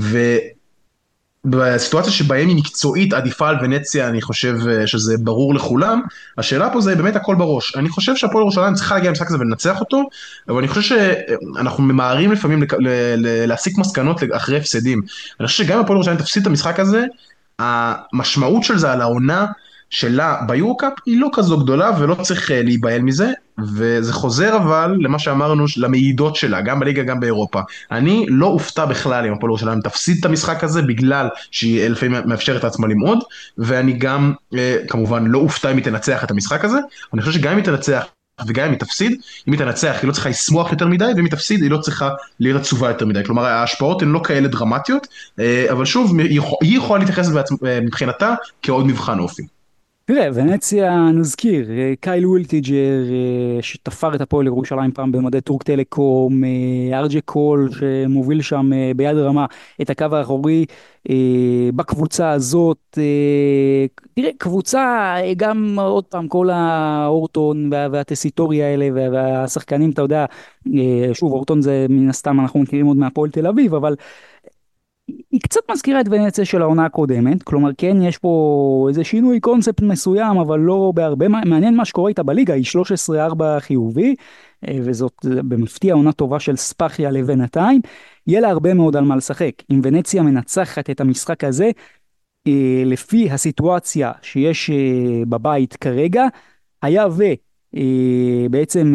ובסיטואציה שבהם היא מקצועית עדיפה על ונציה, אני חושב שזה ברור לכולם. השאלה פה זה באמת הכל בראש. אני חושב שהפועל ירושלים צריכה להגיע למשחק הזה ולנצח אותו, אבל אני חושב שאנחנו ממהרים לפעמים להסיק מסקנות אחרי הפסדים. אני חושב שגם הפועל ירושלים תפסיד את המשחק הזה, המשמעות של זה על העונה שלה ביורקאפ היא לא כזו גדולה, ולא צריך להיבהל מזה, וזה חוזר אבל למה שאמרנו, למעידות שלה, גם בליגה גם באירופה. אני לא אופתע בכלל אם הפועל ירושלים תפסיד את המשחק הזה, בגלל שהיא לפעמים מאפשרת לעצמה למעוד, ואני גם כמובן לא אופתע אם היא תנצח את המשחק הזה. אני חושב שגם אם היא תנצח וגם אם היא תפסיד, אם היא תנצח היא לא צריכה לשמוח יותר מדי, ואם היא תפסיד היא לא צריכה להיות עצובה יותר מדי. כלומר ההשפעות הן לא כאלה דרמטיות, אבל שוב היא יכולה להתייחס מבחינתה כעוד מבחן אופי. תראה, ונציה נזכיר, קייל ווילטיג'ר שתפר את הפועל ירושלים פעם במדי טורק טלקום, ארג'ה קול שמוביל שם ביד רמה את הקו האחורי בקבוצה הזאת. תראה, קבוצה, גם עוד פעם כל האורטון והטסיטוריה האלה והשחקנים, אתה יודע, שוב אורטון זה מן הסתם אנחנו מכירים עוד מהפועל תל אביב, אבל היא קצת מזכירה את ונציה של העונה הקודמת, כלומר כן יש פה איזה שינוי קונספט מסוים, אבל לא בהרבה. מעניין מה שקורה איתה בליגה, היא 13-4 חיובי, וזאת במפתיע עונה טובה של ספחיה לבינתיים. יהיה לה הרבה מאוד על מה לשחק. אם ונציה מנצחת את המשחק הזה, לפי הסיטואציה שיש בבית כרגע, היה בעצם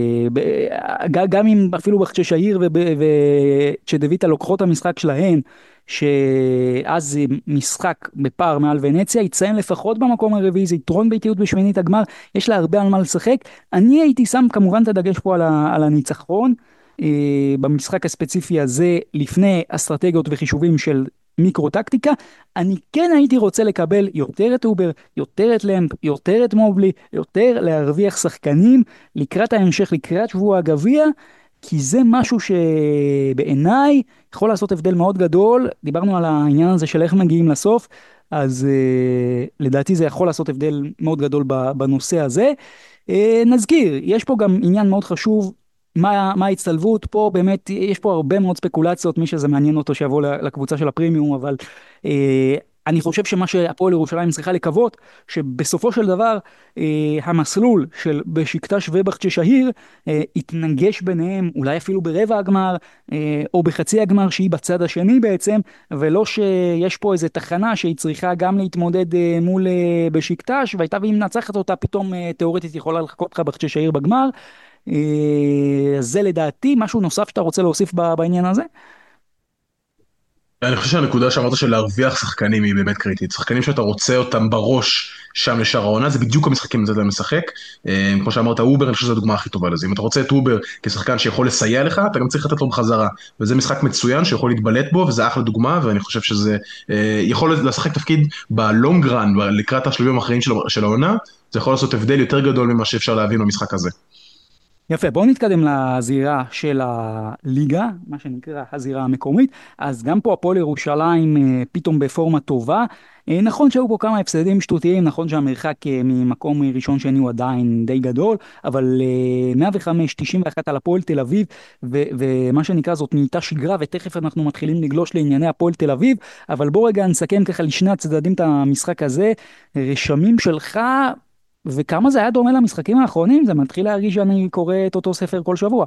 גם אם אפילו כששהיר וצ'דוויטה לוקחות המשחק שלהן, שאז משחק בפער מעל ונציה, יציין לפחות במקום הרביעי, זה יתרון ביתיות בשמינית הגמר, יש לה הרבה על מה לשחק. אני הייתי שם כמובן את הדגש פה על הניצחון במשחק הספציפי הזה, לפני אסטרטגיות וחישובים של מיקרו-טקטיקה. אני כן הייתי רוצה לקבל יותר את אובר, יותר את למפ, יותר את מובלי, יותר להרוויח שחקנים לקראת ההמשך, לקראת שבוע הגביע, כי זה משהו שבעיניי יכול לעשות הבדל מאוד גדול. דיברנו על העניין הזה של איך מגיעים לסוף, אז לדעתי זה יכול לעשות הבדל מאוד גדול בנושא הזה. נזכיר, יש פה גם עניין מאוד חשוב, מה ההצטלבות פה. באמת יש פה הרבה מאוד ספקולציות, מי שזה מעניין אותו שיבוא לקבוצה של הפרימיום, אבל אני חושב שמה שהפועל ירושלים צריכה לקוות, שבסופו של דבר המסלול של בשיקטש ובחצ'ה שהיר יתנגש ביניהם, אולי אפילו ברבע הגמר או בחצי הגמר שהיא בצד השני בעצם, ולא שיש פה איזה תחנה שהיא צריכה גם להתמודד מול בשיקטש, והייתה והיא מנצחת אותה פתאום תיאורטית יכולה לחכות לך בחצ'ה שהיר בגמר. זה לדעתי משהו נוסף שאתה רוצה להוסיף בעניין הזה. אני חושב שהנקודה שאמרת של להרוויח שחקנים היא באמת קריטית. שחקנים שאתה רוצה אותם בראש שם לשאר העונה, זה בדיוק המשחקים לתת להם לשחק. כמו שאמרת, אובר, אני חושב שזו הדוגמה הכי טובה לזה. אם אתה רוצה את אובר כשחקן שיכול לסייע לך, אתה גם צריך לתת לו בחזרה. וזה משחק מצוין שיכול להתבלט בו, וזה אחלה דוגמה, ואני חושב שזה יכול לשחק תפקיד בלונג רן, לקראת השלבים האחרים של העונה, זה יכול לעשות הבדל יותר גדול ממה שאפשר להבין במשחק הזה. יפה, בואו נתקדם לזירה של הליגה, מה שנקרא הזירה המקומית. אז גם פה הפועל ירושלים פתאום בפורמה טובה. נכון שהיו פה כמה הפסדים שטותיים, נכון שהמרחק ממקום ראשון שני הוא עדיין די גדול, אבל 105-91 על הפועל תל אביב, ומה שנקרא זאת נהייתה שגרה, ותכף אנחנו מתחילים לגלוש לענייני הפועל תל אביב, אבל בואו רגע נסכם ככה לשני הצדדים את המשחק הזה. רשמים שלך, וכמה זה היה דומה למשחקים האחרונים, זה מתחיל להרגיש שאני קורא את אותו ספר כל שבוע.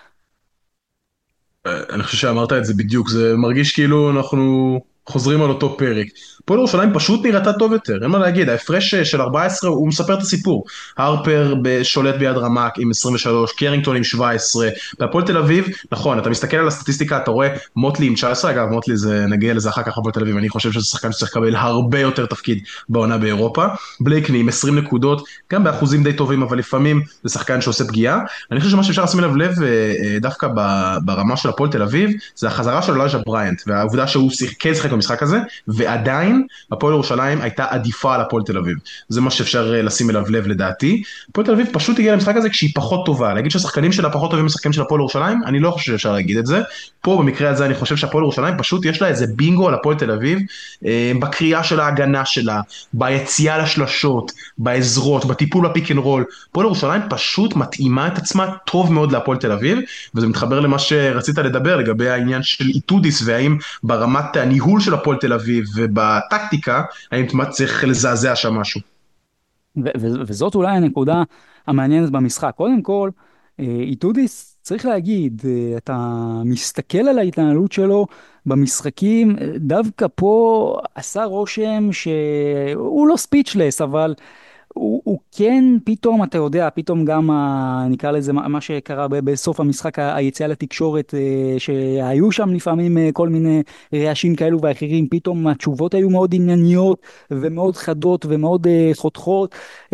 אני חושב שאמרת את זה בדיוק, זה מרגיש כאילו אנחנו חוזרים על אותו פרק. הפועל ירושלים פשוט נראתה טוב יותר, אין מה להגיד, ההפרש של 14 הוא מספר את הסיפור. הרפר שולט ביד רמק עם 23, קרינגטון עם 17, והפועל תל אביב, נכון, אתה מסתכל על הסטטיסטיקה, אתה רואה מוטלי עם 19, אגב מוטלי זה, נגיע לזה אחר כך הפועל תל אביב, אני חושב שזה שחקן שצריך לקבל הרבה יותר תפקיד בעונה באירופה. בלייקני עם 20 נקודות, גם באחוזים די טובים, אבל לפעמים זה שחקן שעושה פגיעה. אני חושב שמה שאפשר לשים אליו לב דווקא ברמה של הפועל תל אביב, זה החזרה של אלאג'ה בריינט, והעובדה שהוא כן שיחק במשחק הזה, ועדיין הפועל ירושלים הייתה עדיפה על הפועל תל אביב. זה מה שאפשר לשים אליו לב לדעתי. הפועל תל אביב פשוט הגיעה למשחק הזה כשהיא פחות טובה. להגיד שהשחקנים שלה פחות טובים משחקים של הפועל ירושלים, אני לא חושב שאפשר להגיד את זה. פה במקרה הזה אני חושב שהפועל ירושלים פשוט יש לה איזה בינגו על הפועל תל אביב, בקריאה של ההגנה שלה, ביציאה לשלשות, בעזרות, בטיפול בפיק אנד רול. הפועל ירושלים פשוט מתאימה את עצמה טוב מאוד להפועל תל אביב, וזה מתחבר למה שרצית לדבר לגבי העניין של איטודיס, והאם ברמת הניהול של הפועל תל אביב ובטקטיקה, האם צריך לזעזע שם משהו. וזאת אולי הנקודה המעניינת במשחק. קודם כל, איתודיס, צריך להגיד, אתה מסתכל על ההתנהלות שלו במשחקים, דווקא פה עשה רושם שהוא לא ספיצ'לס, אבל הוא כן פתאום, אתה יודע, פתאום גם, נקרא לזה, מה שקרה בסוף המשחק, היציאה לתקשורת, שהיו שם לפעמים כל מיני רעשים כאלו ואחרים, פתאום התשובות היו מאוד ענייניות ומאוד חדות ומאוד חותכות.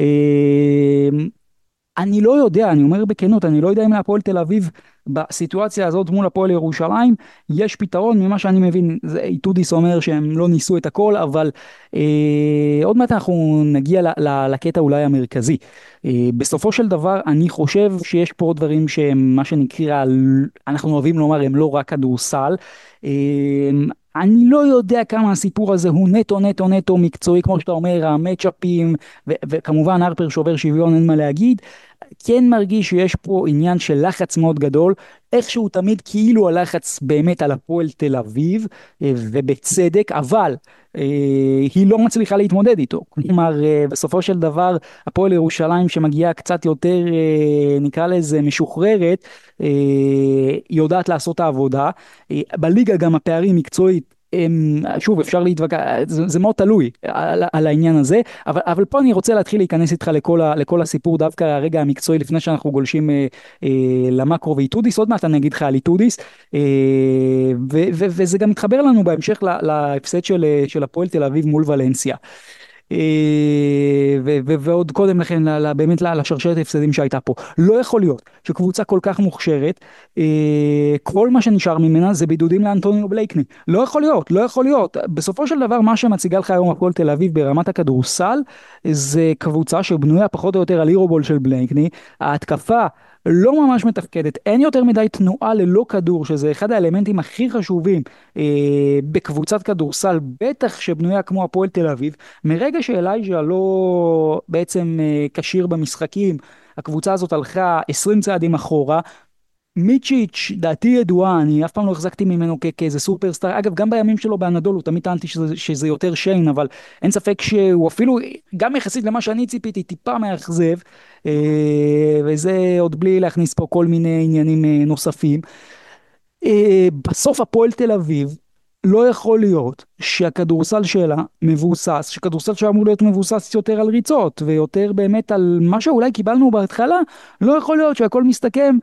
אני לא יודע, אני אומר בכנות, אני לא יודע אם להפועל תל אביב בסיטואציה הזאת מול הפועל ירושלים יש פתרון. ממה שאני מבין, איתודיס אומר שהם לא ניסו את הכל, אבל עוד מעט אנחנו נגיע לקטע אולי המרכזי. בסופו של דבר אני חושב שיש פה עוד דברים שהם מה שנקרא, אנחנו אוהבים לומר, הם לא רק כדורסל. אני לא יודע כמה הסיפור הזה הוא נטו נטו נטו מקצועי, כמו שאתה אומר, המצ'אפים, וכמובן הרפר שובר שוויון, אין מה להגיד. כן מרגיש שיש פה עניין של לחץ מאוד גדול, איכשהו תמיד כאילו הלחץ באמת על הפועל תל אביב, ובצדק, אבל היא לא מצליחה להתמודד איתו. כלומר, בסופו של דבר, הפועל ירושלים שמגיעה קצת יותר, נקרא לזה, משוחררת, היא יודעת לעשות את העבודה. בליגה גם הפערים מקצועית, שוב, אפשר להתווכח, זה מאוד תלוי על העניין הזה, אבל פה אני רוצה להתחיל להיכנס איתך לכל הסיפור, דווקא הרגע המקצועי, לפני שאנחנו גולשים למקרו ואיתודיס. עוד מעט אני אגיד לך על איתודיס, וזה גם מתחבר לנו בהמשך להפסד של הפועל תל אביב מול ולנסיה. ועוד קודם לכן באמת לשרשרת ההפסדים שהייתה פה. לא יכול להיות שקבוצה כל כך מוכשרת, כל מה שנשאר ממנה זה בידודים לאנטוניו בלייקני. לא יכול להיות, לא יכול להיות. בסופו של דבר מה שמציגה לך היום הפועל תל אביב ברמת הכדורסל, זה קבוצה שבנויה פחות או יותר על אירובול של בלייקני. ההתקפה לא ממש מתפקדת, אין יותר מדי תנועה ללא כדור, שזה אחד האלמנטים הכי חשובים בקבוצת כדורסל, בטח שבנויה כמו הפועל תל אביב. מרגע שאלייג'ה לא בעצם כשיר במשחקים, הקבוצה הזאת הלכה 20 צעדים אחורה. מיצ'יץ', דעתי ידועה, אני אף פעם לא החזקתי ממנו כאיזה סופרסטאר, אגב גם בימים שלו באנדולו תמיד טענתי שזה יותר שיין, אבל אין ספק שהוא אפילו, גם יחסית למה שאני ציפיתי, טיפה מאכזב, וזה עוד בלי להכניס פה כל מיני עניינים נוספים. בסוף הפועל תל אביב לא יכול להיות שהכדורסל שלה מבוסס, שכדורסל שלה אמור להיות מבוסס יותר על ריצות ויותר באמת על מה שאולי קיבלנו בהתחלה, לא יכול להיות שהכל מסתכם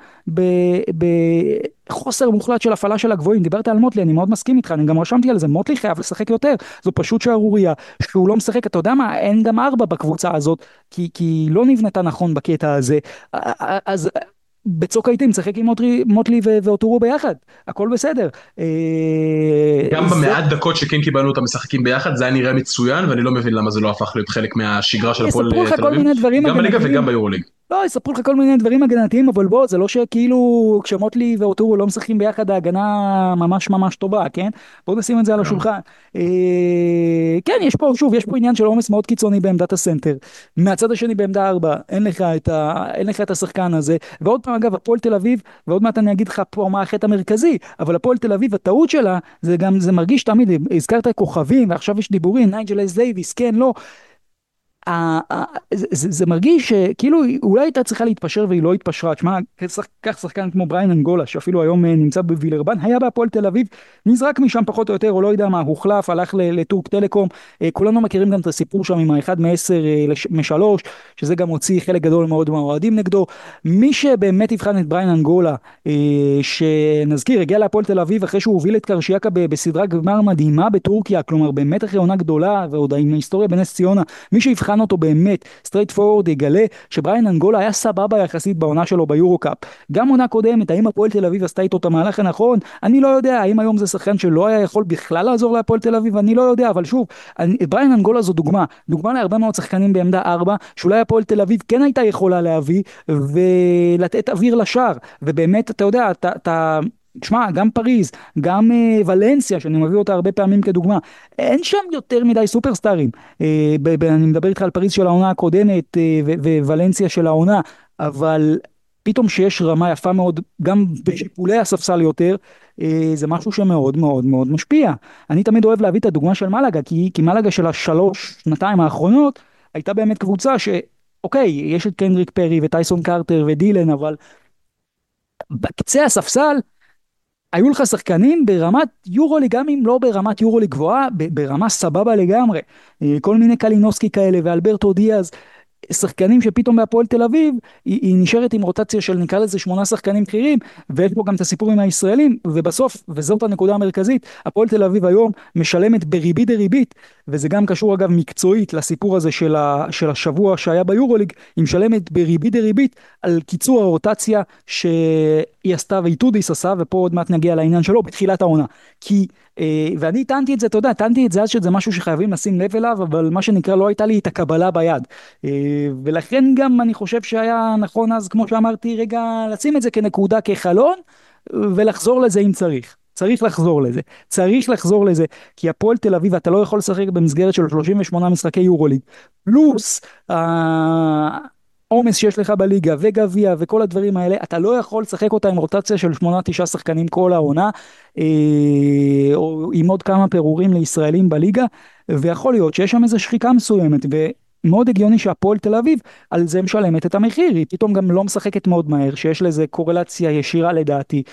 בחוסר מוחלט של הפעלה של הגבוהים. דיברת על מוטלי, אני מאוד מסכים איתך, אני גם רשמתי על זה, מוטלי חייב לשחק יותר, זו פשוט שערוריה, שהוא לא משחק, אתה יודע מה, אין גם ארבע בקבוצה הזאת, כי לא נבנתה נכון בקטע הזה, אז בצוק העיתים משחק עם מוטלי ואוטורו ביחד, הכל בסדר. גם זה במעט דקות שכן קיבלנו אותם משחקים ביחד, זה היה נראה מצוין, ואני לא מבין למה זה לא הפך להיות חלק מהשגרה של הפועל יספרו לך תל כל אביב, מיני דברים גם בליגה הגנתיים, וגם ביורוליג. לא, יספרו לך כל מיני דברים הגנתיים, אבל בוא, זה לא שכאילו כשמוטלי ואוטורו לא משחקים ביחד, ההגנה ממש ממש טובה, כן? בואו נשים את זה על השולחן. כן, יש פה, שוב, יש פה עניין של עומס מאוד קיצוני בעמדת הסנטר. מהצד השני בעמדה 4, אין לך את השחקן הזה. ועוד פעם, אגב, הפועל תל אביב, ועוד מעט אני אגיד לך פה מה החטא המרכזי, אבל הפועל תל אביב, הטעות שלה, זה גם, זה מרגיש תמיד, הזכרת כוכבים, ועכשיו יש דיבורים, נייג'ל אס דייוויס, כן, לא. זה מרגיש שכאילו אולי הייתה צריכה להתפשר והיא לא התפשרה. תשמע, כך שחקן כמו בריין אנגולה שאפילו היום נמצא בווילרבן, היה בהפועל תל אביב, נזרק משם פחות או יותר, או לא יודע מה, הוחלף, הלך לטורק טלקום. כולנו מכירים גם את הסיפור שם עם האחד מ10 מ3, שזה גם הוציא חלק גדול מאוד מהאוהדים נגדו. מי שבאמת יבחן את בריין אנגולה, שנזכיר הגיע להפועל תל אביב אחרי שהוא הוביל את קרשיאקה בסדרה גמר מדהימה בטורקיה, כלומר באמת אחרי עונה גדולה ועוד עם היסטוריה בנס ציונה, מי שיבחן אותו באמת, סטרייט פורוורד, יגלה שבריין אנגולה היה סבבה יחסית בעונה שלו ביורו-קאפ. גם עונה קודמת, האם הפועל תל אביב עשתה איתו את המהלך הנכון? אני לא יודע. האם היום זה שחקן שלא היה יכול בכלל לעזור להפועל תל אביב? אני לא יודע, אבל שוב, בריין אנגולה זו דוגמה להרבה מאוד שחקנים בעמדה 4, שאולי הפועל תל אביב כן הייתה יכולה להביא ולתת אוויר לשער, ובאמת, אתה יודע, תשמע, גם פריז, גם ולנסיה, שאני מביא אותה הרבה פעמים כדוגמה, אין שם יותר מדי סופרסטארים. אני מדבר איתך על פריז של העונה הקודמת וולנסיה של העונה, אבל פתאום שיש רמה יפה מאוד, גם בשיפולי הספסל יותר, זה משהו שמאוד מאוד מאוד משפיע. אני תמיד אוהב להביא את הדוגמה של מלאגה, כי מלאגה של שנתיים האחרונות, הייתה באמת קבוצה אוקיי, יש את קנדריק פרי וטייסון קרטר ודילן, אבל בקצה הספסל, היו לך שחקנים ברמת יורוליג, גם אם לא ברמת יורוליג גבוהה, ברמה סבבה לגמרי. כל מיני קלינוסקי כאלה ואלברטו דיאז, שחקנים שפתאום בהפועל תל אביב, היא נשארת עם רוטציה של נקרא לזה 8 שחקנים בכירים, ויש פה גם את הסיפורים הישראלים, ובסוף, וזאת הנקודה המרכזית, הפועל תל אביב היום משלמת בריבית דריבית, וזה גם קשור אגב מקצועית לסיפור הזה של השבוע שהיה ביורוליג, היא משלמת בריבית דריבית על קיצור הרוטציה שהיא עשתה ואיטודיס עשה, ופה עוד מעט נגיע לעניין שלו בתחילת העונה. כי ואני טענתי את זה, אתה יודע, טענתי את זה אז שזה משהו שחייבים לשים לב אליו, אבל מה שנקרא לא הייתה לי את הקבלה ביד. ולכן גם אני חושב שהיה נכון אז, כמו שאמרתי, רגע, לשים את זה כנקודה, כחלון, ולחזור לזה אם צריך. צריך לחזור לזה. צריך לחזור לזה, כי הפועל תל אביב, אתה לא יכול לשחק במסגרת של 38 משחקי יורוליג, פלוס עומס שיש לך בליגה וגביע וכל הדברים האלה, אתה לא יכול לשחק אותה עם רוטציה של 8-9 שחקנים כל העונה, או עם עוד כמה פירורים לישראלים בליגה, ויכול להיות שיש שם איזו שחיקה מסוימת, ומאוד הגיוני שהפועל תל אביב על זה משלמת את המחיר, היא פתאום גם לא משחקת מאוד מהר, שיש לזה קורלציה ישירה לדעתי,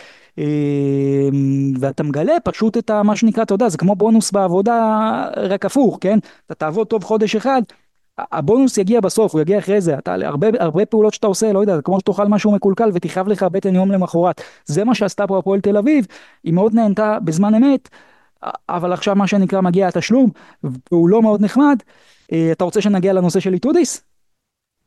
ואתה מגלה פשוט את מה שנקרא, אתה יודע, זה כמו בונוס בעבודה, רק הפוך, כן? אתה תעבוד טוב חודש אחד, הבונוס יגיע בסוף, הוא יגיע אחרי זה, אתה הרבה פעולות שאתה עושה, לא יודע, כמו שתאכל משהו מקולקל ותכאב לך בטן יום למחרת, זה מה שעשתה פה הפועל תל אביב, היא מאוד נהנתה בזמן אמת, אבל עכשיו מה שנקרא מגיע התשלום, והוא לא מאוד נחמד. אתה רוצה שנגיע לנושא של איטודיס?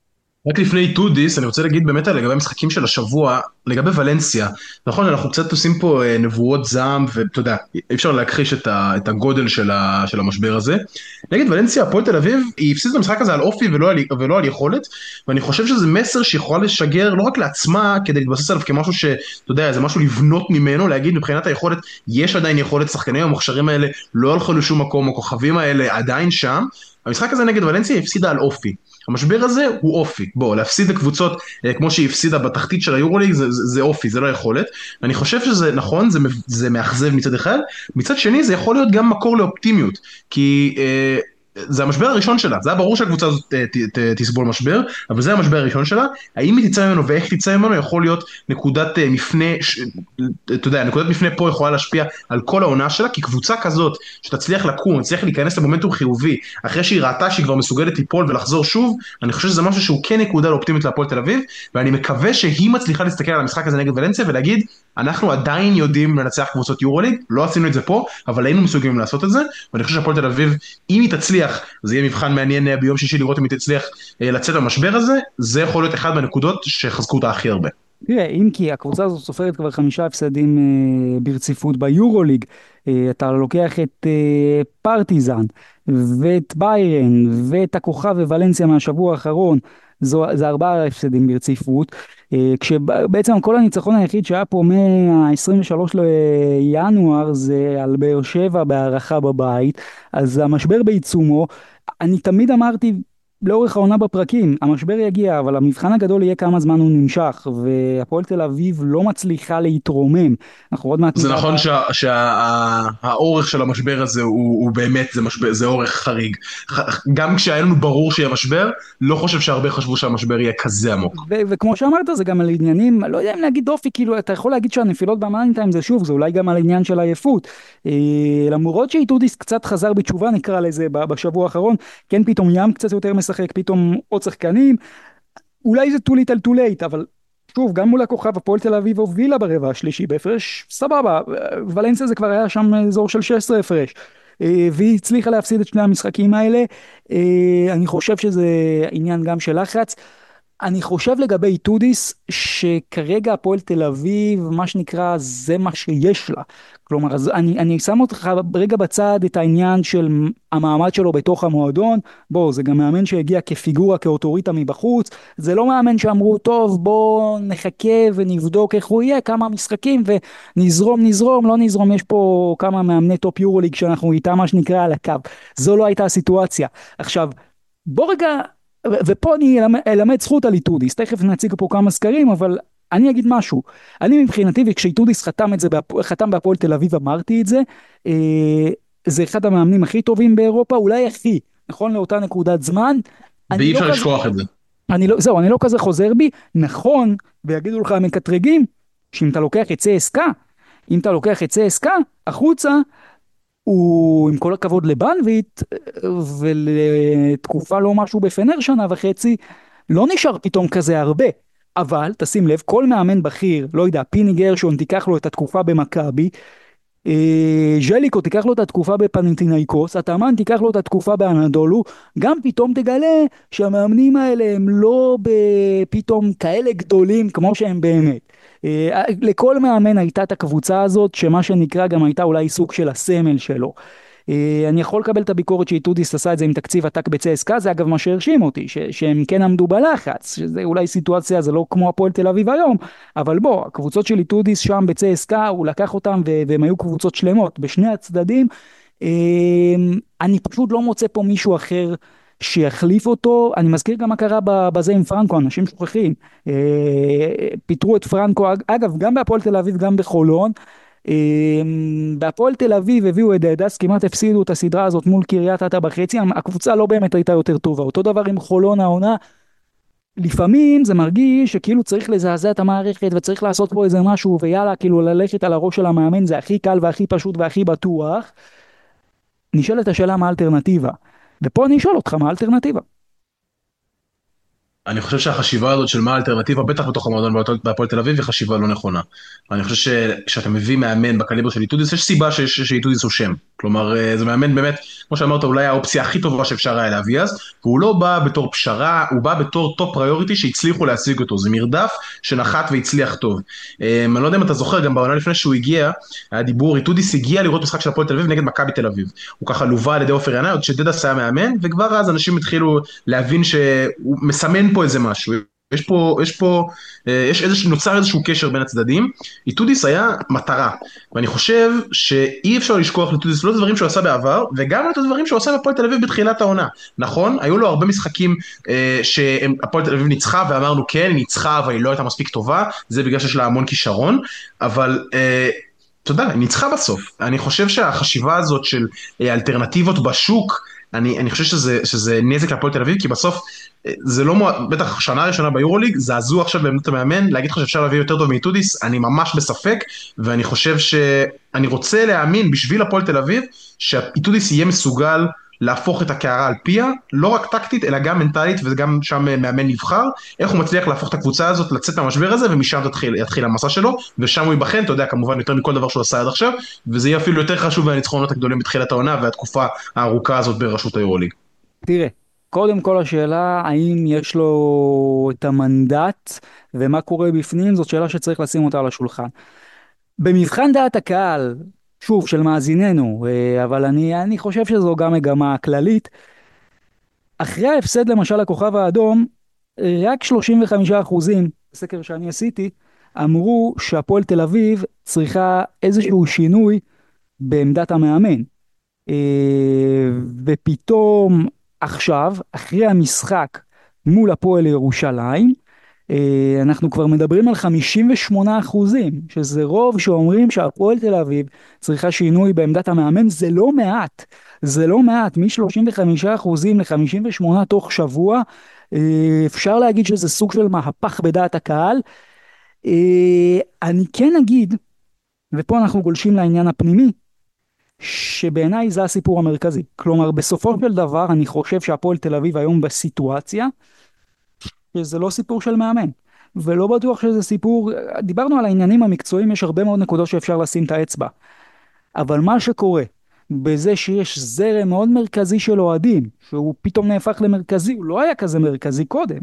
רק לפני טודיס, אני רוצה להגיד באמת לגבי המשחקים של השבוע, לגבי ולנסיה. נכון, אנחנו קצת עושים פה נבואות זעם, ואתה יודע, אי אפשר להכחיש את הגודל של המשבר הזה. נגד ולנסיה, הפועל תל אביב, היא הפסידה במשחק הזה על אופי ולא על יכולת, ואני חושב שזה מסר שיכולה לשגר לא רק לעצמה, כדי להתבסס עליו כמשהו שאתה יודע, זה משהו לבנות ממנו, להגיד מבחינת היכולת, יש עדיין יכולת, שחקנים המוכשרים האלה לא הלכו לשום מקום, הכוכבים האלה עדיין שם. המשחק הזה נגד ולנסיה הפסידה על אופי. המשבר הזה הוא אופי, בוא, להפסיד לקבוצות כמו שהיא הפסידה בתחתית של היורוליג זה אופי, זה לא יכולת. אני חושב שזה נכון, זה מאכזב מצד אחד, מצד שני זה יכול להיות גם מקור לאופטימיות, כי זה המשבר הראשון שלה, זה היה ברור שהקבוצה הזאת תסבול משבר, אבל זה המשבר הראשון שלה, האם היא תצא ממנו ואיך תצא ממנו יכול להיות נקודת מפנה, אתה יודע, נקודת מפנה פה יכולה להשפיע על כל העונה שלה, כי קבוצה כזאת שתצליח לקום, תצליח להיכנס למומנטום חיובי, אחרי שהיא ראתה שהיא כבר מסוגלת ליפול ולחזור שוב, אני חושב שזה משהו שהוא כן נקודה לאופטימית להפועל תל אביב, ואני מקווה שהיא מצליחה להסתכל על המשחק הזה נגד ולנסיה ולהגיד, אנחנו עדיין יודעים לנצח קבוצות יורוליג, לא עשינו את זה פה, אבל היינו מסוגלים לעשות את זה, ואני חושב שהפועל תל אביב, אם היא תצליח, זה יהיה מבחן מעניין ביום שישי לראות אם היא תצליח לצאת מהמשבר הזה, זה יכול להיות אחד מהנקודות שחזקו אותה הכי הרבה. תראה, אם כי הקבוצה הזאת סופרת כבר 5 הפסדים ברציפות ביורוליג, אתה לוקח את פרטיזן ואת ביירן ואת הכוכב וולנסיה מהשבוע האחרון, זה 4 הפסדים ברציפות, כשבעצם כל הניצחון היחיד שהיה פה מה-23 לינואר זה על באר שבע בהערכה בבית, אז המשבר בעיצומו. אני תמיד אמרתי לאורך העונה בפרקים, המשבר יגיע, אבל המבחן הגדול יהיה כמה זמן הוא נמשך, והפועל תל אביב לא מצליחה להתרומם. אנחנו עוד מעט זה ניגע נכון שהאורך של המשבר הזה הוא באמת, זה אורך חריג. גם כשהיה לנו ברור שיהיה משבר, לא חושב שהרבה חשבו שהמשבר יהיה כזה עמוק. וכמו שאמרת, זה גם על עניינים, לא יודע אם להגיד דופי, כאילו, אתה יכול להגיד שהנפילות במאני טיים זה שוב, זה אולי גם על עניין של עייפות. למרות שאיטודיס קצת חזר בתשובה, נקרא לזה, בשבוע האחרון, כן, פתאום ים קצת יותר משחק, פתאום עוד שחקנים, אולי זה too little too late, אבל שוב, גם מול הכוכב, הפועל תל אביב הובילה ברבע השלישי בהפרש, סבבה, ולנסיה זה כבר היה שם אזור של 16 הפרש, והיא הצליחה להפסיד את שני המשחקים האלה. אני חושב שזה עניין גם של לחץ. אני חושב לגבי טודיס שכרגע הפועל תל אביב, מה שנקרא, זה מה שיש לה. כלומר, אז אני שם אותך רגע בצד את העניין של המעמד שלו בתוך המועדון. בוא, זה גם מאמן שהגיע כפיגורה, כאוטוריטה מבחוץ. זה לא מאמן שאמרו, טוב, בוא נחכה ונבדוק איך הוא יהיה, כמה משחקים ונזרום, לא נזרום. יש פה כמה מאמני טופ יורוליג שאנחנו איתם, מה שנקרא, על הקו. זו לא הייתה הסיטואציה. עכשיו, בוא רגע, ופה אני אלמד זכות על איטודיס, תכף נציג פה כמה סקרים, אבל אני אגיד משהו. אני מבחינתי, וכשאיטודיס חתם בהפועל תל אביב, אמרתי את זה, זה אחד המאמנים הכי טובים באירופה, אולי הכי, נכון לאותה נקודת זמן. ואי אפשר לשכוח את זה. אני לא כזה חוזר בי, נכון, ויגידו לך המקטרגים, שאם אתה לוקח את CSKA, אם אתה לוקח את CSKA החוצה, הוא עם כל הכבוד לבנוויט ולתקופה לא משהו בפנר 1.5 שנה, לא נשאר פתאום כזה הרבה. אבל תשים לב, כל מאמן בכיר, לא יודע, פיני גרשון תיקח לו את התקופה במכבי, ז'ליקו תיקח לו את התקופה בפנתינייקוס, התאמן תיקח לו את התקופה באנדולו, גם פתאום תגלה שהמאמנים האלה הם לא פתאום כאלה גדולים כמו שהם באמת. לכל מאמן הייתה את הקבוצה הזאת, שמה שנקרא גם הייתה אולי סוג של הסמל שלו. אני יכול לקבל את הביקורת שאיטודיס עשה את זה עם תקציב עתק בצסקה, זה אגב מה שהרשים אותי, שהם כן עמדו בלחץ, שזה אולי סיטואציה, זה לא כמו הפועל תל אביב היום, אבל בוא, הקבוצות של איטודיס שם בצסקה, הוא לקח אותם והם היו קבוצות שלמות, בשני הצדדים. אני פשוט לא מוצא פה מישהו אחר שיחליף אותו. אני מזכיר גם מה קרה בזה עם פרנקו, אנשים שוכחים, פיטרו את פרנקו, אגב גם בהפועל תל אביב, גם בחולון. בהפועל תל אביב הביאו את דדס, כמעט הפסידו את הסדרה הזאת מול קריית אתא בחצי, הקבוצה לא באמת הייתה יותר טובה, אותו דבר עם חולון העונה. לפעמים זה מרגיש שכאילו צריך לזעזע את המערכת וצריך לעשות פה איזה משהו ויאללה, כאילו ללכת על הראש של המאמן זה הכי קל והכי פשוט והכי בטוח. נשאלת השאלה מה האלטרנטיבה, ופה אני אשאל אותך מה האלטרנטיבה. אני חושב שהחשיבה הזאת של מה האלטרנטיבה, בטח בתוך המועדון בהפועל תל אביב, היא חשיבה לא נכונה. אני חושב שכשאתה מביא מאמן בקליבר של איטודיס, יש סיבה שאיטודיס הוא שם. כלומר, זה מאמן באמת, כמו שאמרת, אולי האופציה הכי טובה שאפשר היה להביא אז, והוא לא בא בתור פשרה, הוא בא בתור טופ פריוריטי שהצליחו להשיג אותו. זה מרדף שנחת והצליח טוב. אני לא יודע אם אתה זוכר, גם בעונה לפני שהוא הגיע, היה דיבור, איטודיס הגיע לראות משחק של הפועל תל אביב נגד מכבי תל אביב. הוא ככה לווה על ידי עופר ינאי, עוד שדדס היה מאמן, וכבר אז אנשים התחילו להבין שהוא מסמן פה איזה משהו. נוצר איזשהו קשר בין הצדדים. איטודיס היה מטרה, ואני חושב שאי אפשר לשכוח לאיטודיס לא את הדברים שהוא עשה בעבר, וגם את הדברים שהוא עשה בפועל תל אביב בתחילת העונה. נכון, היו לו הרבה משחקים שהפועל תל אביב ניצחה, ואמרנו כן, היא ניצחה, אבל היא לא הייתה מספיק טובה, זה בגלל שיש לה המון כישרון, אבל אתה יודע, היא ניצחה בסוף. אני חושב שהחשיבה הזאת של אלטרנטיבות בשוק, אני חושב שזה נזק לפועל תל אביב, כי בסוף זה לא, בטח שנה ראשונה ביורוליג, זעזוע עכשיו בעמדת המאמן, להגיד לך שאפשר להביא יותר טוב מאיטודיס, אני ממש בספק, ואני חושב שאני רוצה להאמין בשביל הפועל תל אביב, שאיטודיס יהיה מסוגל להפוך את הקערה על פיה, לא רק טקטית, אלא גם מנטלית, וגם שם מאמן נבחר, איך הוא מצליח להפוך את הקבוצה הזאת, לצאת מהמשבר הזה, ומשם יתחיל המסע שלו, ושם הוא ייבחן, אתה יודע, כמובן יותר מכל דבר שהוא עשה עד עכשיו, וזה יהיה אפילו יותר חשוב מהניצחונות הגדולים בתחילת העונה, והתקופה הארוכה הזאת בראשות היורוליג. תראה, קודם כל השאלה האם יש לו את המנדט ומה קורה בפנים, זאת שאלה שצריך לשים אותה על השולחן. במבחן דעת הקהל, שוב, של מאזיננו, אבל אני חושב שזו גם מגמה כללית, אחרי ההפסד למשל לכוכב האדום, רק 35%, בסקר שאני עשיתי, אמרו שהפועל תל אביב צריכה איזשהו שינוי בעמדת המאמן. ופתאום עכשיו, אחרי המשחק מול הפועל ירושלים, אנחנו כבר מדברים על 58%, שזה רוב שאומרים שהפועל תל אביב צריכה שינוי בעמדת המאמן. זה לא מעט, זה לא מעט, מ-35% ל-58% תוך שבוע. אפשר להגיד שזה סוג של מהפך בדעת הקהל. אני כן אגיד, ופה אנחנו גולשים לעניין הפנימי, שבעיניי זה הסיפור המרכזי. כלומר, בסופו של דבר, אני חושב שהפועל תל אביב היום בסיטואציה, שזה לא סיפור של מאמן. ולא בטוח שזה סיפור, דיברנו על העניינים המקצועיים, יש הרבה מאוד נקודות שאפשר לשים את האצבע. אבל מה שקורה, בזה שיש זרם מאוד מרכזי של אוהדים, שהוא פתאום נהפך למרכזי, הוא לא היה כזה מרכזי קודם,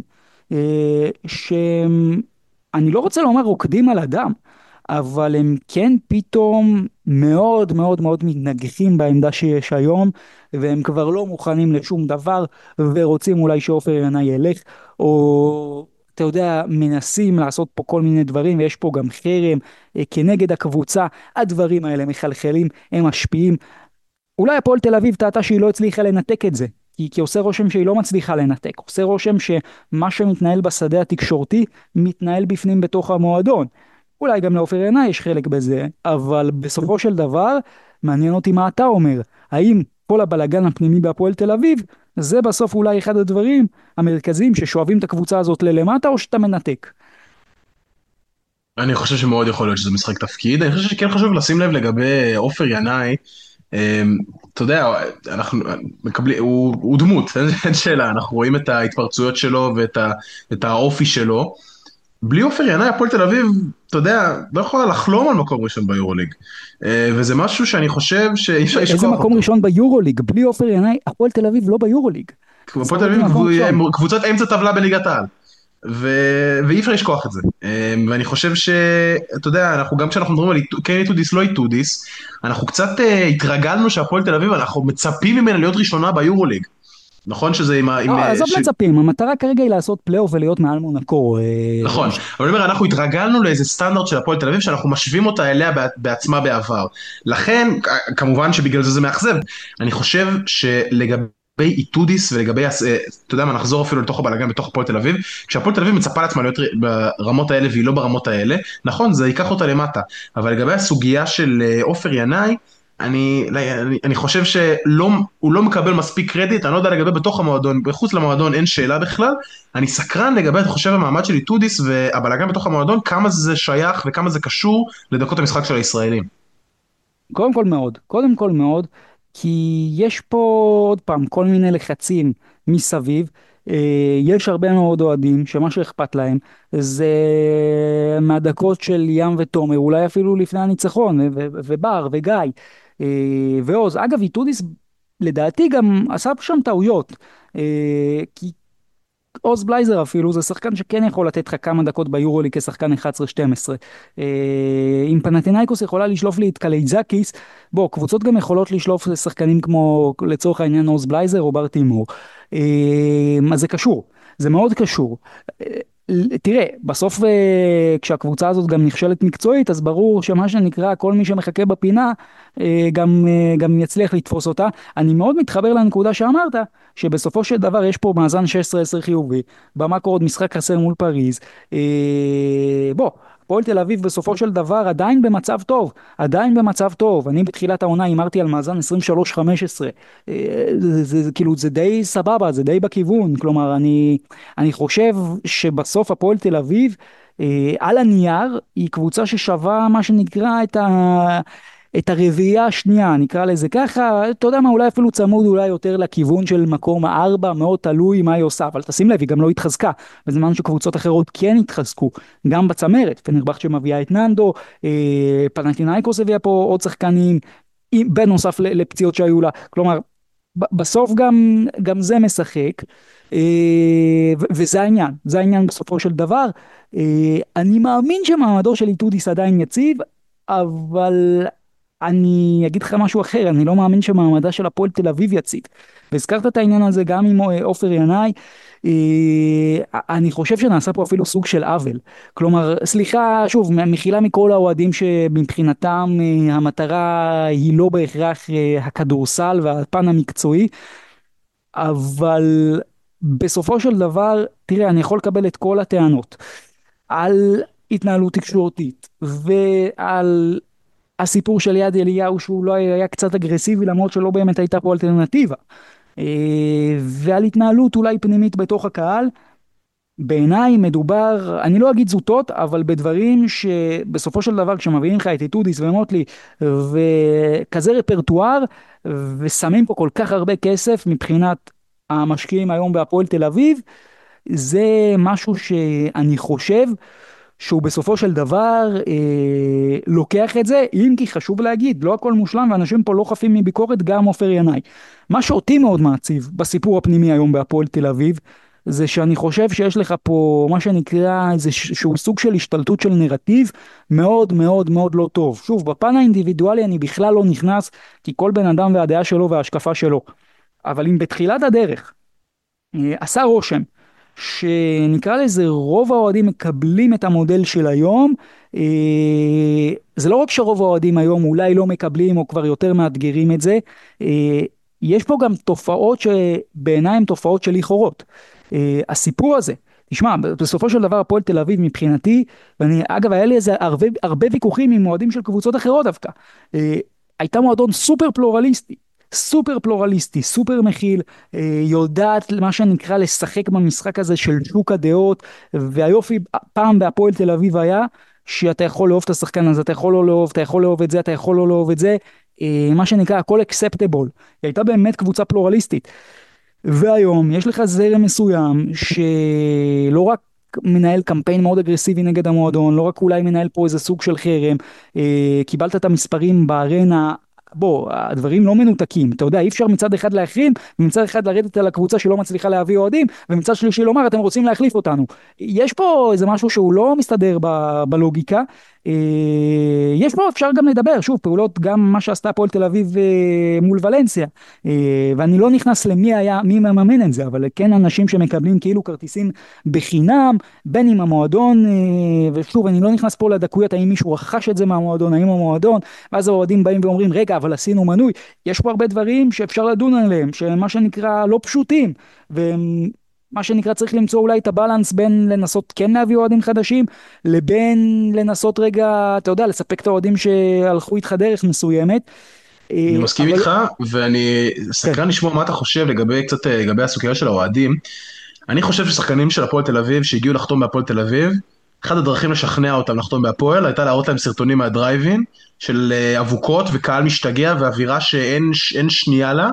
שאני לא רוצה לומר רוקדים על הדם, אבל הם כן פתאום מאוד מאוד מאוד מתנגחים בעמדה שיש היום, והם כבר לא מוכנים לשום דבר, ורוצים אולי שעופר ינאי ילך, או אתה יודע, מנסים לעשות פה כל מיני דברים, ויש פה גם חרם כנגד הקבוצה. הדברים האלה מחלחלים, הם משפיעים. אולי הפועל תל אביב טעתה שהיא לא הצליחה לנתק את זה, כי עושה רושם שהיא לא מצליחה לנתק, עושה רושם שמה שמתנהל בשדה התקשורתי, מתנהל בפנים בתוך המועדון. אולי גם לעופר ינאי יש חלק בזה, אבל בסופו של דבר, מעניין אותי מה אתה אומר. האם כל הבלגן הפנימי בהפועל תל אביב, זה בסוף אולי אחד הדברים המרכזיים ששואבים את הקבוצה הזאת ללמטה, או שאתה מנתק? אני חושב שמאוד יכול להיות שזה משחק תפקיד. אני חושב שכן חשוב לשים לב לגבי עופר ינאי. אתה יודע, אנחנו מקבלים, הוא דמות, אין שאלה, אנחנו רואים את ההתפרצויות שלו ואת האופי שלו. בלי עופר ינאי, הפועל תל אביב, אתה יודע, לא יכולה לחלום על מקום ראשון ביורוליג. וזה משהו שאני חושב שאי אפשר איזה לשכוח מקום אותו. ראשון ביורוליג? בלי עופר ינאי, הפועל תל אביב לא ביורוליג. הפועל עזוב תל אותי אביב מקום ראשון. קבוצת אמצע טבלה בליגת העל. ואי אפשר לשכוח את זה. ואני חושב שאתה יודע, גם כשאנחנו מדברים על כן איטודיס לא איטודיס, אנחנו קצת התרגלנו שהפועל תל אביב, אנחנו מצפים ממנה להיות ראשונה ביורוליג. נכון שזה לא, עזוב מצפים, המטרה כרגע היא לעשות פלייאוף ולהיות מעל מונקו. נכון, אבל אני אומר, אנחנו התרגלנו לאיזה סטנדרט של הפועל תל אביב, שאנחנו משווים אותה אליה בעצמה בעבר. לכן, כמובן שבגלל זה מאכזב. אני חושב שלגבי איטודיס ולגבי, אתה יודע מה, נחזור אפילו לתוך הבלגן בתוך הפועל תל אביב, כשהפועל תל אביב מצפה לעצמה להיות ברמות האלה והיא לא ברמות האלה, נכון, זה ייקח אותה למטה. אבל לגבי הסוגיה של עופר ינאי, אני חושב שהוא לא מקבל מספיק קרדיט, אני לא יודע לגבי בתוך המועדון, בחוץ למועדון אין שאלה בכלל, אני סקרן לגבי, אני חושב, המעמד של איטודיס והבלגן בתוך המועדון, כמה זה שייך וכמה זה קשור לדקות המשחק של הישראלים. קודם כל מאוד, קודם כל מאוד, כי יש פה עוד פעם כל מיני לחצים מסביב. יש הרבה מאוד אוהדים שמה שאכפת להם זה מהדקות של ים ותומר, אולי אפילו לפני הניצחון, ובר וגיא ועוז. אגב, איתודיס לדעתי גם עשה שם טעויות, כי עוז בלייזר אפילו זה שחקן שכן יכול לתת לך כמה דקות ביורוליג כשחקן 11-12. אם פנתינייקוס יכולה לשלוף לי את קלייזקיס, בוא, קבוצות גם יכולות לשלוף שחקנים כמו לצורך העניין עוז בלייזר או בר תימור. אז זה קשור, זה מאוד קשור. תראה, בסוף כשהקבוצה הזאת גם נכשלת מקצועית, אז ברור שמה שנקרא כל מי שמחכה בפינה גם יצליח לתפוס אותה. אני מאוד מתחבר לנקודה שאמרת, שבסופו של דבר יש פה מאזן 16-10 חיובי, במאקרו עוד משחק חסר מול פריז. בוא, הפועל תל אביב בסופו של דבר עדיין במצב טוב, עדיין במצב טוב. אני בתחילת העונה אמרתי על מאזן 23-15, כאילו זה די סבבה, זה די בכיוון. כלומר, אני חושב שבסוף הפועל תל אביב, על הנייר, היא קבוצה ששווה מה שנקרא את הרביעייה השנייה, נקרא לזה ככה. אתה יודע מה, אולי אפילו צמוד אולי יותר לכיוון של מקום הארבע, מאוד תלוי מה היא עושה, אבל תשים לב, היא גם לא התחזקה, בזמן שקבוצות אחרות כן התחזקו, גם בצמרת. פנרבכצ'ה שמביאה את ננדו, פנתינייקוס הביאה פה עוד שחקנים, בנוסף לפציעות שהיו לה. כלומר, בסוף גם זה משחק, וזה העניין, זה העניין בסופו של דבר. אני מאמין שמעמדו של איתודיס עדיין יציב, אבל אני אגיד לך משהו אחר, אני לא מאמין שמעמדה של הפועל תל אביב יציב. והזכרת את העניין הזה גם עם עופר ינאי. אני חושב שנעשה פה אפילו סוג של עוול. כלומר, סליחה, שוב, מחילה מכל האוהדים שמבחינתם המטרה היא לא בהכרח הכדורסל והפן המקצועי, אבל בסופו של דבר, תראה, אני יכול לקבל את כל הטענות על התנהלות תקשורתית ועל הסיפור של יד אליהו שהוא לא היה קצת אגרסיבי למרות שלא באמת הייתה פה אלטרנטיבה, ועל התנהלות אולי פנימית בתוך הקהל. בעיניי מדובר, אני לא אגיד זוטות, אבל בדברים שבסופו של דבר כשמביאים לך את איתודיס ומוטלי וכזה רפרטואר ושמים פה כל כך הרבה כסף מבחינת המשקיעים היום בהפועל תל אביב, זה משהו שאני חושב שהוא בסופו של דבר לוקח את זה, אם כי חשוב להגיד, לא הכל מושלם ואנשים פה לא חפים מביקורת, גם עופר ינאי. מה שאותי מאוד מעציב בסיפור הפנימי היום בהפועל תל אביב, זה שאני חושב שיש לך פה מה שנקרא איזשהו סוג של השתלטות של נרטיב מאוד מאוד מאוד לא טוב. שוב, בפן האינדיבידואלי אני בכלל לא נכנס, כי כל בן אדם והדעה שלו וההשקפה שלו. אבל אם בתחילת הדרך עשה רושם שנקרא לזה רוב האוהדים מקבלים את המודל של היום, זה לא רק שרוב האוהדים היום אולי לא מקבלים או כבר יותר מאתגרים את זה, יש פה גם תופעות שבעיניי הן תופעות של לכאורות. הסיפור הזה, תשמע, בסופו של דבר הפועל תל אביב מבחינתי, ואני אגב היה לי איזה הרבה ויכוחים עם מועדים של קבוצות אחרות דווקא, הייתה מועדון סופר פלורליסטי, סופר פלורליסטי, סופר מכיל, יודעת מה שנקרא לשחק במשחק הזה של שוק הדעות. והיופי פעם בהפועל תל אביב היה שאתה יכול לאהוב את השחקן הזה, אתה יכול לא לאהוב, אתה יכול לאהוב את זה, אתה יכול לא לאהוב את זה, מה שנקרא הכל acceptable. היא הייתה באמת קבוצה פלורליסטית. והיום יש לך זרם מסוים שלא רק מנהל קמפיין מאוד אגרסיבי נגד המועדון, לא רק אולי מנהל פה איזה סוג של חרם, קיבלת את המספרים בארנה. בוא, הדברים לא מנותקים, אתה יודע, אי אפשר מצד אחד להחרים, ומצד אחד לרדת על הקבוצה שלא מצליחה להביא אוהדים, ומצד שלישי לומר, אתם רוצים להחליף אותנו. יש פה איזה משהו שהוא לא מסתדר בלוגיקה. יש פה, אפשר גם לדבר, שוב, פעולות, גם מה שעשתה הפועל תל אביב מול ולנסיה, ואני לא נכנס למי היה, מי מממן את זה, אבל כן אנשים שמקבלים כאילו כרטיסים בחינם, בין עם המועדון, ושוב, אני לא נכנס פה לדקויות, האם מישהו רכש את זה מהמועדון, האם המועדון, ואז האוהדים באים ואומרים, רגע, אבל עשינו מנוי. יש פה הרבה דברים שאפשר לדון עליהם, שמה שנקרא לא פשוטים, ומה שנקרא צריך למצוא אולי את הבלנס בין לנסות כן להביא אוהדים חדשים, לבין לנסות רגע, אתה יודע, לספק את האוהדים שהלכו איתך דרך מסוימת. אני מסכים אבל איתך, ואני כן, סקרן לשמוע מה אתה חושב לגבי הסוגיה של האוהדים. אני חושב ששחקנים של הפועל תל אביב שהגיעו לחתום בהפועל תל אביב, אחד הדרכים לשכנע אותם לחתום בהפועל הייתה להראות להם סרטונים מהדרייבין של אבוקות וקהל משתגע ואווירה שאין שנייה לה,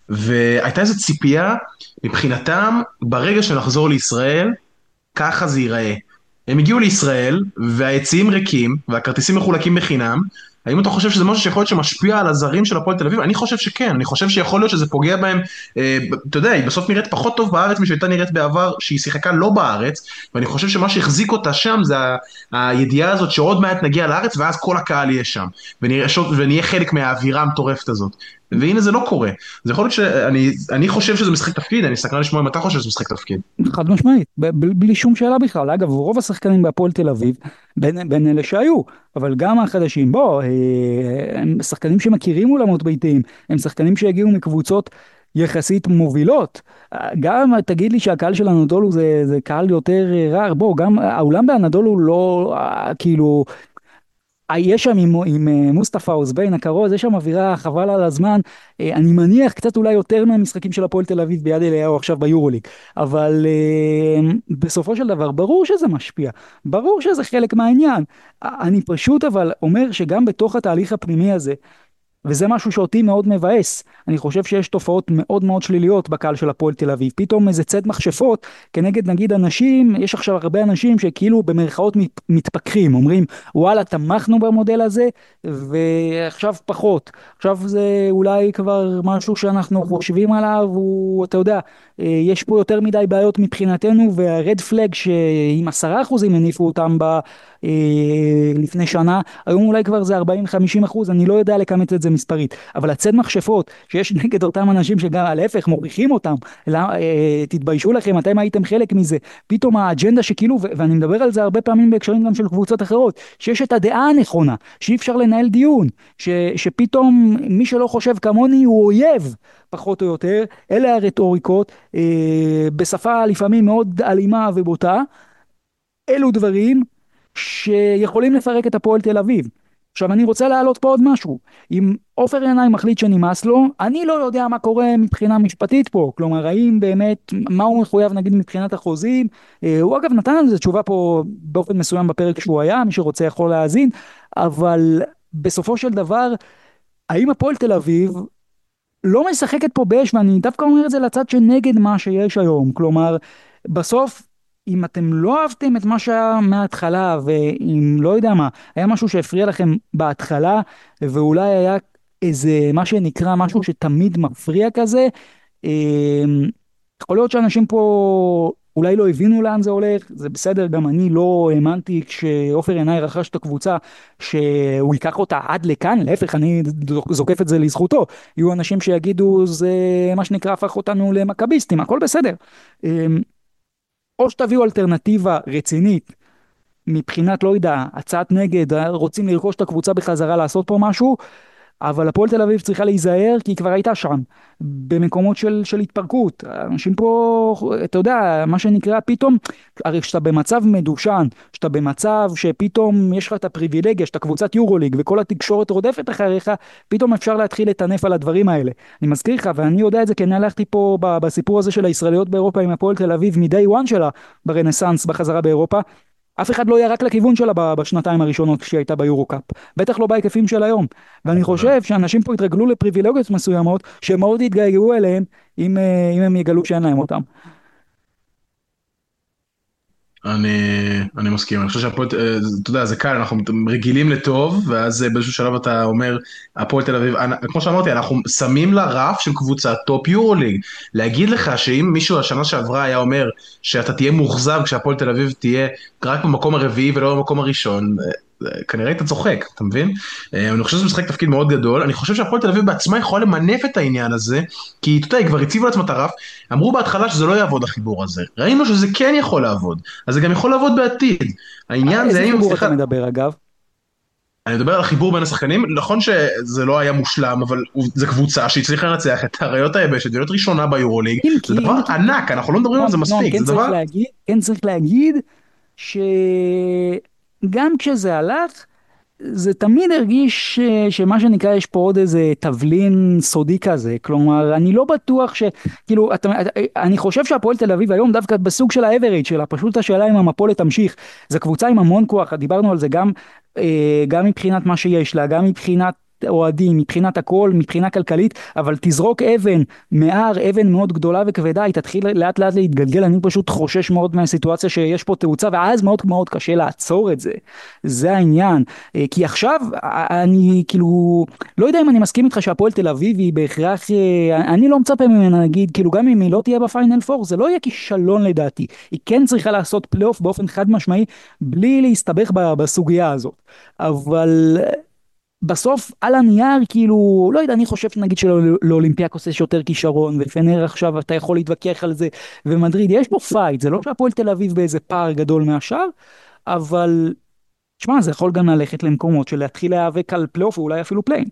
והייתה איזו ציפייה מבחינתם, ברגע שנחזור לישראל, ככה זה ייראה. הם הגיעו לישראל, והיציעים ריקים, והכרטיסים מחולקים בחינם. האם אתה חושב שזה משהו שיכול להיות שמשפיע על הזרים של הפועל תל אביב? אני חושב שכן, אני חושב שיכול להיות שזה פוגע בהם, אתה יודע, היא בסוף נראית פחות טוב בארץ משהייתה נראית בעבר, שהיא שיחקה לא בארץ, ואני חושב שמה שהחזיק אותה שם זה הידיעה הזאת שעוד מעט נגיע לארץ, ואז כל הקהל יהיה שם, ונהיה חלק מהאווירה המטורפת הזאת. והנה זה לא קורה. זה יכול להיות שאני חושב שזה משחק תפקיד, אני סקרן לשמוע אם אתה חושב שזה משחק תפקיד. חד משמעית, בלי שום שאלה בכלל. אגב, רוב השחקנים בהפועל תל אביב, בין אלה שהיו, אבל גם החדשים, בוא, הם שחקנים שמכירים אולמות ביתיים, הם שחקנים שהגיעו מקבוצות יחסית מובילות. גם תגיד לי שהקהל של אנדולו זה קהל יותר רר, בוא, גם האולם באנדולו לא, כאילו, יש שם עם מוסטפא אוזביין הכרוז, יש שם אווירה חבל על הזמן, אני מניח קצת אולי יותר מהמשחקים של הפועל תל אביב ביד אליהו עכשיו ביורוליג, אבל בסופו של דבר ברור שזה משפיע, ברור שזה חלק מהעניין, אני פשוט אבל אומר שגם בתוך התהליך הפנימי הזה, וזה משהו שאותי מאוד מבאס. אני חושב שיש תופעות מאוד מאוד שליליות בקהל של הפועל תל אביב. פתאום איזה צד מכשפות כנגד נגיד אנשים, יש עכשיו הרבה אנשים שכאילו במרכאות מתפכחים, אומרים וואלה תמכנו במודל הזה ועכשיו פחות. עכשיו זה אולי כבר משהו שאנחנו חושבים עליו, אתה יודע, יש פה יותר מדי בעיות מבחינתנו, והרד פלג שעם 10% הניפו אותם לפני שנה, היום אולי כבר זה 40-50%, אני לא יודע לכמת את זה מספרית, אבל הצד מכשפות שיש נגד אותם אנשים שגם להפך מוכיחים אותם, תתביישו לכם, אתם הייתם חלק מזה, פתאום האג'נדה שכאילו, ואני מדבר על זה הרבה פעמים בהקשרים גם של קבוצות אחרות, שיש את הדעה הנכונה, שאי אפשר לנהל דיון, שפתאום מי שלא חושב כמוני הוא אויב, פחות או יותר, אלה הרטוריקות, בשפה לפעמים מאוד אלימה ובוטה, אלו דברים שיכולים לפרק את הפועל תל אביב. עכשיו אני רוצה להעלות פה עוד משהו, אם עופר ינאי מחליט שנמאס לו, אני לא יודע מה קורה מבחינה משפטית פה, כלומר האם באמת, מה הוא מחויב נגיד מבחינת החוזים, הוא אגב נתן על זה תשובה פה באופן מסוים בפרק שהוא היה, מי שרוצה יכול להאזין, אבל בסופו של דבר, האם הפועל תל אביב לא משחקת פה באש, ואני דווקא אומר את זה לצד שנגד מה שיש היום, כלומר, בסוף, אם אתם לא אהבתם את מה שהיה מההתחלה, ואם לא יודע מה, היה משהו שהפריע לכם בהתחלה, ואולי היה איזה, מה שנקרא, משהו שתמיד מפריע כזה, יכול להיות שאנשים פה אולי לא הבינו לאן זה הולך, זה בסדר, גם אני לא האמנתי כשעופר ינאי רכש את הקבוצה שהוא ייקח אותה עד לכאן, להפך אני זוקף את זה לזכותו, יהיו אנשים שיגידו זה מה שנקרא הפך אותנו למכביסטים, הכל בסדר, או שתביאו אלטרנטיבה רצינית מבחינת לא יודע, הצעת נגד, רוצים לרכוש את הקבוצה בחזרה לעשות פה משהו, אבל הפועל תל אביב צריכה להיזהר כי היא כבר הייתה שם, במקומות של התפרקות. אנשים פה, אתה יודע, מה שנקרא פתאום, הרי כשאתה במצב מדושן, כשאתה במצב שפתאום יש לך את הפריבילגיה, שאתה קבוצת יורוליג וכל התקשורת רודפת אחריך, פתאום אפשר להתחיל לטנף על הדברים האלה. אני מזכיר לך, ואני יודע את זה כי אני הלכתי פה בסיפור הזה של הישראליות באירופה עם הפועל תל אביב, מ-day one שלה ברנסנס בחזרה באירופה, אף אחד לא ירק לכיוון שלה בשנתיים הראשונות כשהיא הייתה ביורו-קאפ. בטח לא בהיקפים של היום. ואני חושב שאנשים פה יתרגלו לפריבילגיות מסוימות, שהם מאוד יתגעגעו אליהם, אם הם יגלו שאין להם אותם. אני, אני מסכים, אני חושב שהפועל, אתה יודע, זה קל, אנחנו רגילים לטוב, ואז באיזשהו שלב אתה אומר, הפועל תל אביב, כמו שאמרתי, אנחנו שמים לה רף של קבוצת טופ יורוליג. להגיד לך שאם מישהו השנה שעברה היה אומר שאתה תהיה מאוכזב כשהפועל תל אביב תהיה רק במקום הרביעי ולא במקום הראשון, כנראה אתה צוחק, אתה מבין? אני חושב שזה משחק תפקיד מאוד גדול, אני חושב שהפועל תל אביב בעצמה יכולה למנף את העניין הזה, כי אתה יודע, היא כבר הציבו לעצמה את הרף, אמרו בהתחלה שזה לא יעבוד החיבור הזה, ראינו שזה כן יכול לעבוד, אז זה גם יכול לעבוד בעתיד, העניין זה איזה האם, חיבור אתה סליחה, מדבר אגב? אני מדבר על החיבור בין השחקנים, נכון שזה לא היה מושלם, אבל זה קבוצה שהצליחה לנצח את האריות היבשת, ולהיות ראשונה ביורוליג, אם זה כי, דבר ענק, אנחנו לא מדברים על זה נועם, מספיק, כן זה צריך דבר... להגיד, כן צריך להגיד, שגם כשזה הלך, זה תמיד הרגיש שמה שנקרא יש פה עוד איזה תבלין סודי כזה, כלומר אני לא בטוח כאילו אני חושב שהפועל תל אביב היום דווקא בסוג של האברג' שלה, פשוט השאלה אם המפולת תמשיך, זה קבוצה עם המון כוח, דיברנו על זה גם מבחינת מה שיש לה, גם מבחינת אוהדים, מבחינת הכל, מבחינה כלכלית, אבל תזרוק אבן מהר, אבן מאוד גדולה וכבדה, היא תתחיל לאט לאט להתגלגל, אני פשוט חושש מאוד מהסיטואציה שיש פה תאוצה, ואז מאוד מאוד קשה לעצור את זה. זה העניין. כי עכשיו, אני כאילו, לא יודע אם אני מסכים איתך שהפועל תל אביב היא בהכרח, אני לא מצפה ממנה, נגיד, כאילו גם אם היא לא תהיה בפיינל פור, זה לא יהיה כישלון לדעתי. היא כן צריכה לעשות פלייאוף באופן חד משמעי, בלי להסתבך בסוגיה הזאת. אבל בסוף על הנייר כאילו לא יודע, אני חושב נגיד שלאולימפיאקוס יש יותר כישרון ופנר עכשיו אתה יכול להתווכח על זה, ומדריד יש פה פייט, זה לא שהפועל תל אביב באיזה פער גדול מהשאר, אבל תשמע, זה יכול גם ללכת למקומות של להתחיל להיאבק על פלייאוף ואולי אפילו פליין.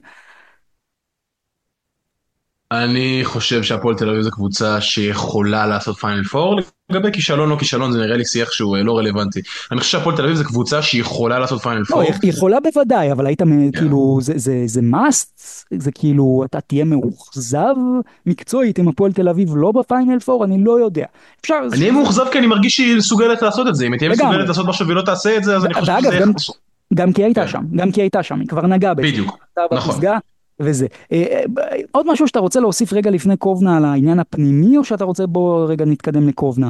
אני חושב שהפועל תל אביב זו קבוצה שיכולה לעשות פיינל פור. לגבי כישלון או כישלון זה נראה לי שיח שהוא לא רלוונטי. אני חושב שהפועל תל אביב זו קבוצה שיכולה לעשות פיינל לא, פור. היא יכולה בוודאי, אבל היית כאילו, זה must, זה כאילו, אתה תהיה מאוכזב מקצועית אם הפועל תל אביב לא בפיינל פור, אני לא יודע. אפשר, אני אהיה מאוכזב כי אני מרגיש שהיא מסוגלת לעשות את זה. אם היא תהיה מסוגלת לגמרי. לעשות משהו והיא לא תעשה את זה, אז אני חושב שזה ואגב, יהיה חסר. גם כי הייתה כן, שם, גם כי הייתה שם, היא כבר נגעה בזה, בדיוק. אתה נכון. בפסגה וזה. עוד משהו שאתה רוצה להוסיף רגע לפני קובנה על העניין הפנימי, או שאתה רוצה בוא רגע נתקדם לקובנה?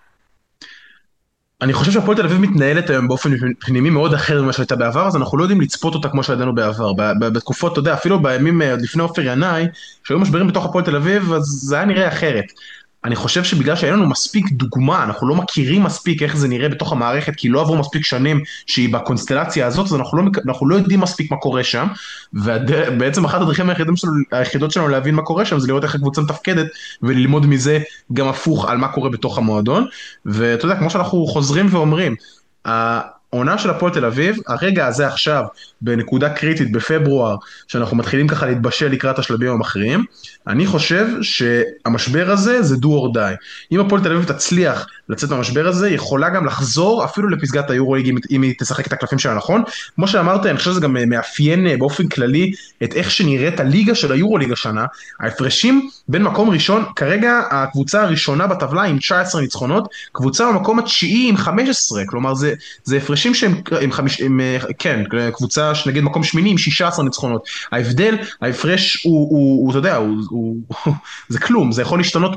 אני חושב שהפועל תל אביב מתנהלת היום באופן פנימי מאוד אחר ממה שהייתה בעבר, אז אנחנו לא יודעים לצפות אותה כמו שידענו בעבר. בתקופות, אתה יודע, אפילו בימים עוד לפני עופר ינאי, שהיו משברים בתוך הפועל תל אביב, אז זה היה נראה אחרת. אני חושב שבגלל שאין לנו מספיק דוגמה, אנחנו לא מכירים מספיק איך זה נראה בתוך המערכת, כי לא עברו מספיק שנים שהיא בקונסטלציה הזאת, אז אנחנו לא יודעים מספיק מה קורה שם, ובעצם אחת הדרכים היחידות שלנו להבין מה קורה שם, זה לראות איך הקבוצה מתפקדת, וללמוד מזה גם הפוך על מה קורה בתוך המועדון, ואתה יודע, כמו שאנחנו חוזרים ואומרים, העונה של הפועל תל אביב, הרגע הזה עכשיו, בנקודה קריטית בפברואר, שאנחנו מתחילים ככה להתבשל לקראת השלבים המכריעים, אני חושב שהמשבר הזה זה do or die. אם הפועל תל אביב תצליח לצאת מהמשבר הזה, היא יכולה גם לחזור אפילו לפסגת היורוליג אם היא תשחק את הקלפים שלה נכון. כמו שאמרת, אני חושב שזה גם מאפיין באופן כללי את איך שנראית הליגה של היורוליג השנה. ההפרשים בין מקום ראשון, כרגע הקבוצה הראשונה בטבלה עם 19 ניצחונות, קבוצה במקום התשיעי עם 15, כלומר זה הפרשים שהם, כן, קבוצה שנגיד מקום שמיני עם 16 ניצחונות. ההבדל, ההפרש אתה יודע, זה כלום, זה יכול להשתנות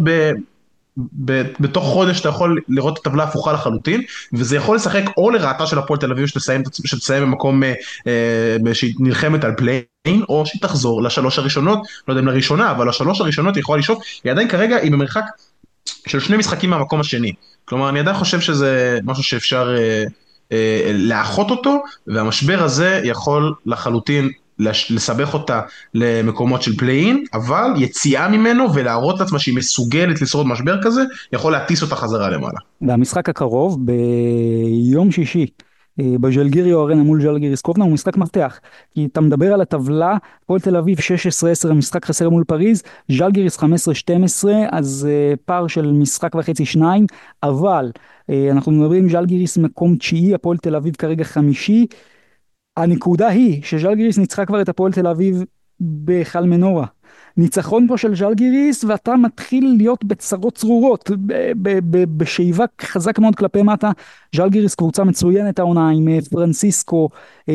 בתוך חודש, אתה יכול לראות את הטבלה הפוכה לחלוטין, וזה יכול לשחק או לרעתה של הפועל תל אביב שתסיים במקום שהיא נלחמת על פליין, או שהיא תחזור לשלוש הראשונות, לא יודע אם לראשונה, אבל לשלוש הראשונות היא יכולה לשאוף, היא עדיין כרגע היא במרחק של 2 משחקים מהמקום השני. כלומר, אני עדיין חושב שזה משהו שאפשר לאחות אותו, והמשבר הזה יכול לחלוטין לסבך אותה למקומות של פליין, אבל יציאה ממנו ולהראות לעצמה שהיא מסוגלת לשרוד משבר כזה, יכול להטיס אותה חזרה למעלה. והמשחק הקרוב ביום שישי בז'לגיריו ארנה מול ז'לגיריס קובנה הוא משחק מפתח, כי אתה מדבר על הטבלה, הפועל תל אביב 16-10, המשחק חסר מול פריז, ז'לגיריס 15-12, אז פער של משחק וחצי שניים, אבל אנחנו מדברים ז'לגיריס מקום תשיעי, הפועל תל אביב כרגע חמישי, הנקודה היא שז'לגיריס ניצחה כבר את הפועל תל אביב בחל מנורה. ניצחון פה של ז'לגיריס ואתה מתחיל להיות בצרות צרורות, בשאיבה חזק מאוד כלפי מטה. ז'לגיריס קבוצה מצוינת העונה עם פרנסיסקו,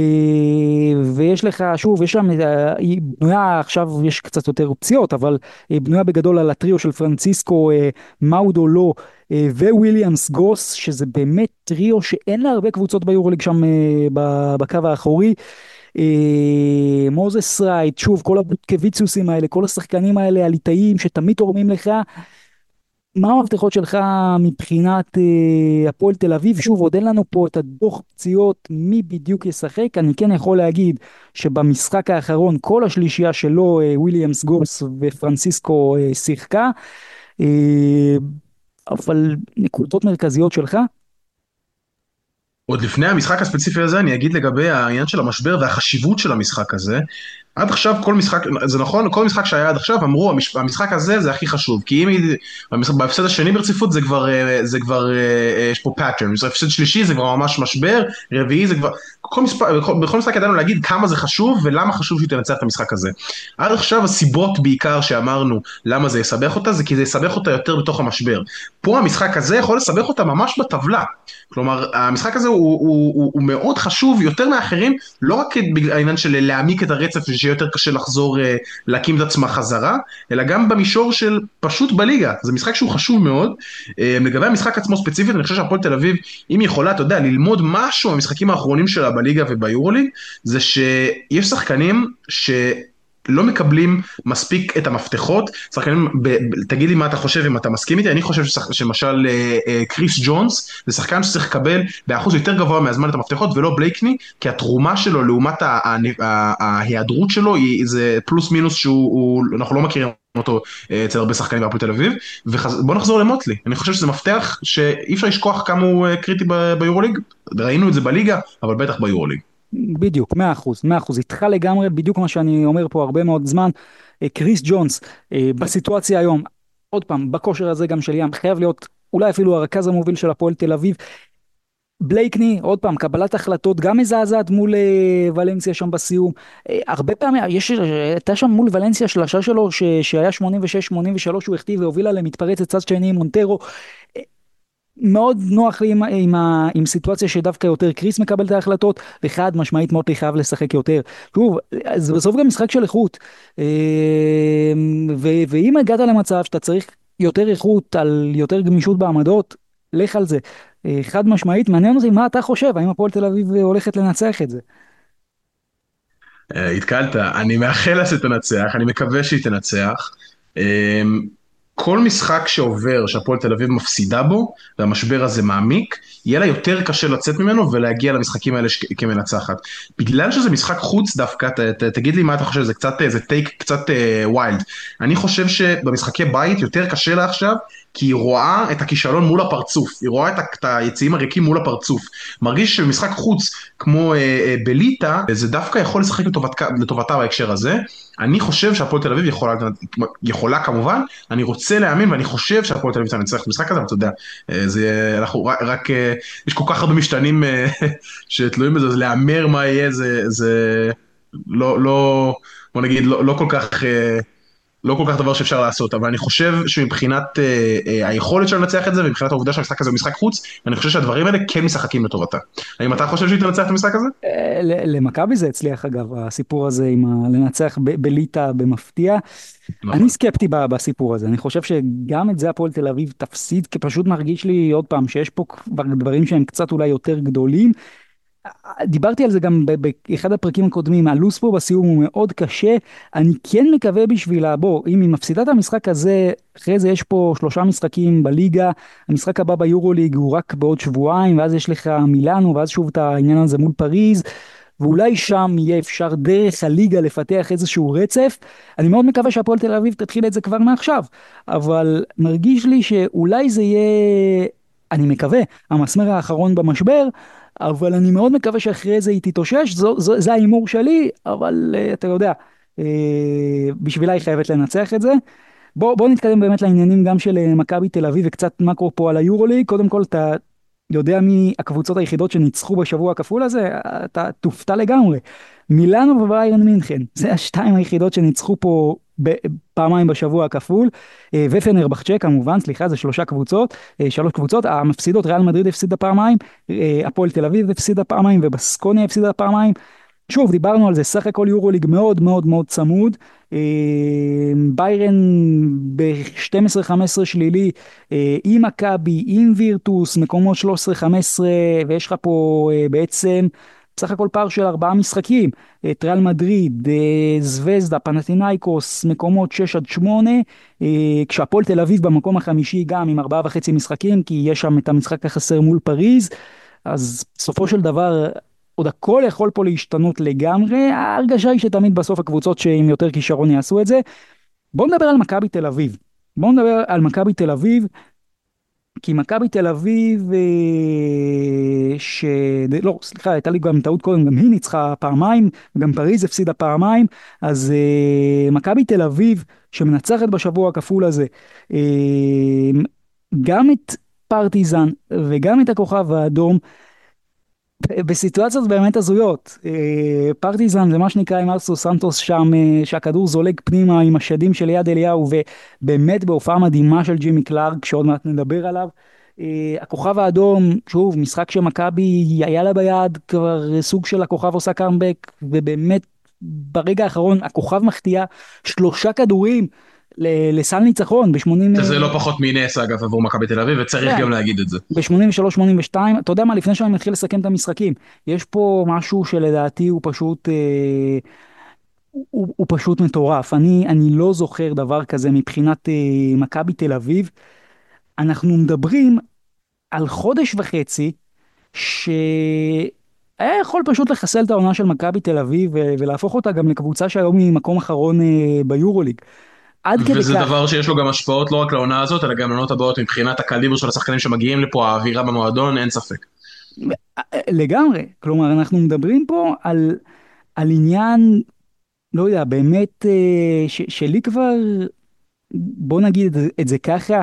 ויש לך, שוב, יש שם, היא בנויה, עכשיו יש קצת יותר פציעות, אבל היא בנויה בגדול על הטריו של פרנסיסקו, מאודו לא, וויליאמס גוס, שזה באמת טריו שאין לה הרבה קבוצות ביורוליג שם בקו האחורי. מוזס רייט, שוב, כל הבוטקוויציוסים האלה, כל השחקנים האלה הליטאים שתמיד תורמים לך. מה המפתחות שלך מבחינת הפועל תל אביב? שוב, עוד אין לנו פה את הדוח פציעות, מי בדיוק ישחק. אני כן יכול להגיד שבמשחק האחרון, כל השלישייה שלו, וויליאמס גוס ופרנסיסקו שיחקה, אבל נקודות מרכזיות שלך? עוד לפני המשחק הספציפי הזה, אני אגיד לגבי העניין של המשבר והחשיבות של המשחק הזה. עד עכשיו כל משחק, זה נכון, כל משחק שהיה עד עכשיו אמרו, המשחק הזה זה הכי חשוב, כי אם בהפסד השני ברציפות יש פה pattern, בהפסד שלישי זה כבר ממש משבר, רביעי זה כבר, בכל משחק ידענו להגיד כמה זה חשוב ולמה חשוב שהיא תנצח את המשחק הזה. עד עכשיו הסיבות בעיקר שאמרנו למה זה יסבך אותה, זה כי זה יסבך אותה יותר בתוך המשבר. פה המשחק הזה יכול לסבך אותה ממש בטבלה. כלומר, המשחק הזה הוא מאוד חשוב יותר מאחרים, לא רק בגלל העניין של להעמיק את הרצף, שיהיה יותר קשה לחזור להקים את עצמה חזרה, אלא גם במישור של פשוט בליגה, זה משחק שהוא חשוב מאוד. לגבי המשחק עצמו ספציפית, אני חושב שהפועל תל אביב, אם היא יכולה, אתה יודע, ללמוד משהו מהמשחקים האחרונים שלה בליגה וביורוליג, זה שיש שחקנים לא מקבלים מספיק את המפתחות, שחקנים, תגיד לי מה אתה חושב אם אתה מסכים איתי, אני חושב שמשל קריס ג'ונס, זה שחקן שצריך לקבל באחוז יותר גבוה מהזמן את המפתחות, ולא בלייקני, כי התרומה שלו לעומת ההיעדרות שלו, זה פלוס מינוס אנחנו לא מכירים אותו אצל הרבה שחקנים בהפועל תל אביב, ובוא נחזור למוטלי, אני חושב שזה מפתח שאי אפשר לשכוח כמה הוא קריטי ביורוליג, ראינו את זה בליגה, אבל בטח ביורוליג. בדיוק, 100%, 100%, איתך לגמרי, בדיוק מה שאני אומר פה הרבה מאוד זמן. קריס ג'ונס, בסיטואציה היום, עוד פעם, בכושר הזה גם של ים, חייב להיות אולי אפילו הרכז המוביל של הפועל תל אביב. בלייקני, עוד פעם, קבלת החלטות גם מזעזעת מול ולנסיה שם בסיום. הרבה פעמים, הייתה שם מול ולנסיה שלשה שלו, שהיה 86-83, הוא הכתיב והובילה למתפרץ את צד שני עם מונטרו. מאוד נוח לי עם סיטואציה שדווקא יותר קריס מקבל את ההחלטות, וחד משמעית מוטלי חייב לשחק יותר. שוב, זה בסוף גם משחק של איכות, ואם הגעת למצב שאתה צריך יותר איכות על יותר גמישות בעמדות, לך על זה. חד משמעית, מעניין אותי מה אתה חושב, האם הפועל תל אביב הולכת לנצח את זה? התקלת, אני מאחל לה שתנצח, אני מקווה שהיא תנצח. כל משחק שעובר, שהפועל תל אביב מפסידה בו, והמשבר הזה מעמיק, יהיה לה יותר קשה לצאת ממנו ולהגיע למשחקים האלה כמנצחת. בגלל שזה משחק חוץ דווקא, תגיד לי מה אתה חושב, זה טייק קצת ווילד. אני חושב שבמשחקי בית יותר קשה לה עכשיו, כי היא רואה את הכישלון מול הפרצוף, היא רואה את היציאים הריקים מול הפרצוף. מרגיש שבמשחק חוץ כמו בליטה, זה דווקא יכול לשחק לטובתה בהקשר הזה. אני חושב שהפועל תל אביב יכולה כמובן, אני רוצה להאמין ואני חושב שהפועל תל אביב תנצח את המשחק הזה, אבל אתה יודע, אנחנו רק, יש כל כך הרבה משתנים שתלויים בזה, אז להאמר מה יהיה, זה לא, בוא נגיד, לא כל כך דבר שאפשר לעשות, אבל אני חושב שמבחינת היכולת שלה לנצח את זה, ומבחינת העובדה שהמשחק הזה הוא משחק חוץ, אני חושב שהדברים האלה כן משחקים לטובתה. האם אתה חושב שהיא תנצח את המשחק הזה? למכבי זה הצליח אגב, הסיפור הזה עם לנצח בליטה במפתיע. אני נכון. סקפטי בסיפור הזה, אני חושב שגם את זה הפועל תל אביב תפסיד, כי פשוט מרגיש לי עוד פעם שיש פה כבר דברים שהם קצת אולי יותר גדולים. דיברתי על זה גם באחד הפרקים הקודמים, הלו"ז פה בסיום הוא מאוד קשה, אני כן מקווה בשבילה, בוא, אם היא מפסידה את המשחק הזה, אחרי זה יש פה 3 משחקים בליגה, המשחק הבא ביורוליג הוא רק בעוד שבועיים, ואז יש לך מילאנו, ואז שוב את העניין הזה מול פריז, ואולי שם יהיה אפשר דרך הליגה לפתח איזשהו רצף. אני מאוד מקווה שהפועל תל אביב תתחיל את זה כבר מעכשיו, אבל מרגיש לי שאולי זה יהיה, אני מקווה, המסמר האחרון במשבר, אבל אני מאוד מקווה שאחרי זה היא תתאושש, זה ההימור שלי, אבל אתה יודע, בשבילה היא חייבת לנצח את זה. בוא נתקדם באמת לעניינים גם של מכבי תל אביב וקצת מקרו פה על היורוליג. קודם כל, אתה יודע מי הקבוצות היחידות שניצחו בשבוע הכפול הזה? אתה תופתע לגמרי. מילאנו וביירן מינכן, זה השתיים היחידות שניצחו פה פעמיים בשבוע הכפול, ופנרבחצ'ה כמובן, סליחה, זה 3 קבוצות, 3 קבוצות, המפסידות, ריאל מדריד הפסידה פעמיים, הפועל תל אביב הפסידה פעמיים, ובסקוניה הפסידה פעמיים. שוב, דיברנו על זה, סך הכל יורוליג מאוד מאוד מאוד צמוד, ביירן ב-12-15 שלילי, עם מכבי, עם וירטוס, מקומות 13-15, ויש לך פה בעצם סך הכל פער של 4 משחקים, את ריאל מדריד, זווזדה, פנתינייקוס, מקומות 6-8, כשהפועל תל אביב במקום החמישי גם עם 4.5 משחקים, כי יש שם את המשחק החסר מול פריז, אז בסופו של דבר עוד הכל יכול פה להשתנות לגמרי, ההרגשה היא שתמיד בסוף הקבוצות שעם יותר כישרון יעשו את זה. בואו נדבר על מכבי תל אביב, בואו נדבר על מכבי תל אביב, כי מכבי תל אביב, לא, סליחה, הייתה לי גם טעות קודם, גם היא ניצחה פעמיים, וגם פריז הפסידה פעמיים, אז מכבי תל אביב, שמנצחת בשבוע הכפול הזה, גם את פרטיזן וגם את הכוכב האדום, בסיטואציות באמת הזויות. פרטיזן זה מה שנקרא עם ארסו סנטוס שם, שהכדור זולג פנימה עם השדים של יד אליהו, ובאמת בהופעה מדהימה של ג'ימי קלארק, שעוד מעט נדבר עליו. הכוכב האדום, שוב, משחק שמכבי היה לה ביד, כבר סוג של הכוכב עושה קאמבק, ובאמת ברגע האחרון הכוכב מחטיאה 3 כדורים לסל ניצחון ב-80, שזה לא פחות מנס אגב עבור מכבי תל אביב, וצריך כן, גם להגיד את זה. ב-83-82, אתה יודע מה, לפני שאני מתחיל לסכם את המשחקים, יש פה משהו שלדעתי הוא פשוט, הוא פשוט מטורף. אני לא זוכר דבר כזה מבחינת מכבי תל אביב. אנחנו מדברים על חודש וחצי, שהיה יכול פשוט לחסל את העונה של מכבי תל אביב ולהפוך אותה גם לקבוצה שהיום היא מקום אחרון ביורוליג. עד כדי וזה כך. דבר שיש לו גם השפעות לא רק לעונה הזאת, אלא גם לעונות הבאות מבחינת הקליבר של השחקנים שמגיעים לפה, האווירה במועדון, אין ספק. לגמרי. כלומר, אנחנו מדברים פה על עניין, לא יודע, באמת, שלי כבר, בוא נגיד את זה ככה,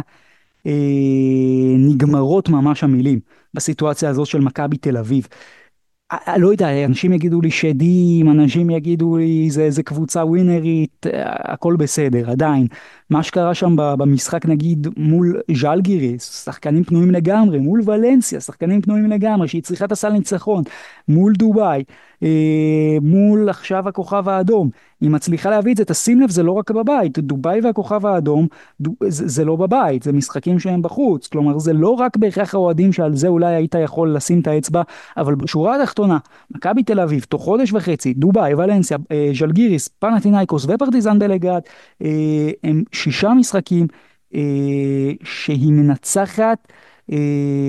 נגמרות ממש המילים בסיטואציה הזאת של מכבי תל אביב. לא יודע, אנשים יגידו לי שדים, אנשים יגידו לי זה קבוצה ווינרית, הכל בסדר, עדיין. מה שקרה שם במשחק נגיד מול ז'לגיריס, שחקנים פנויים לגמרי, מול ולנסיה, שחקנים פנויים לגמרי, שהיא צריכה את הסל ניצחון, מול דובאי, מול עכשיו הכוכב האדום, היא מצליחה להביא את זה, תשים לב, זה לא רק בבית, דובאי והכוכב האדום, זה לא בבית, זה משחקים שהם בחוץ, כלומר זה לא רק בהכרח האוהדים שעל זה אולי היית יכול לשים את האצבע, אבל בשורה התחתונה, מכבי תל אביב, תוך חודש וחצי, דובאי, ולנסיה, ז'לגיריס, פנתינייקוס ופרטיזן בלגרד, הם 6 משחקים שהיא מנצחת, אה,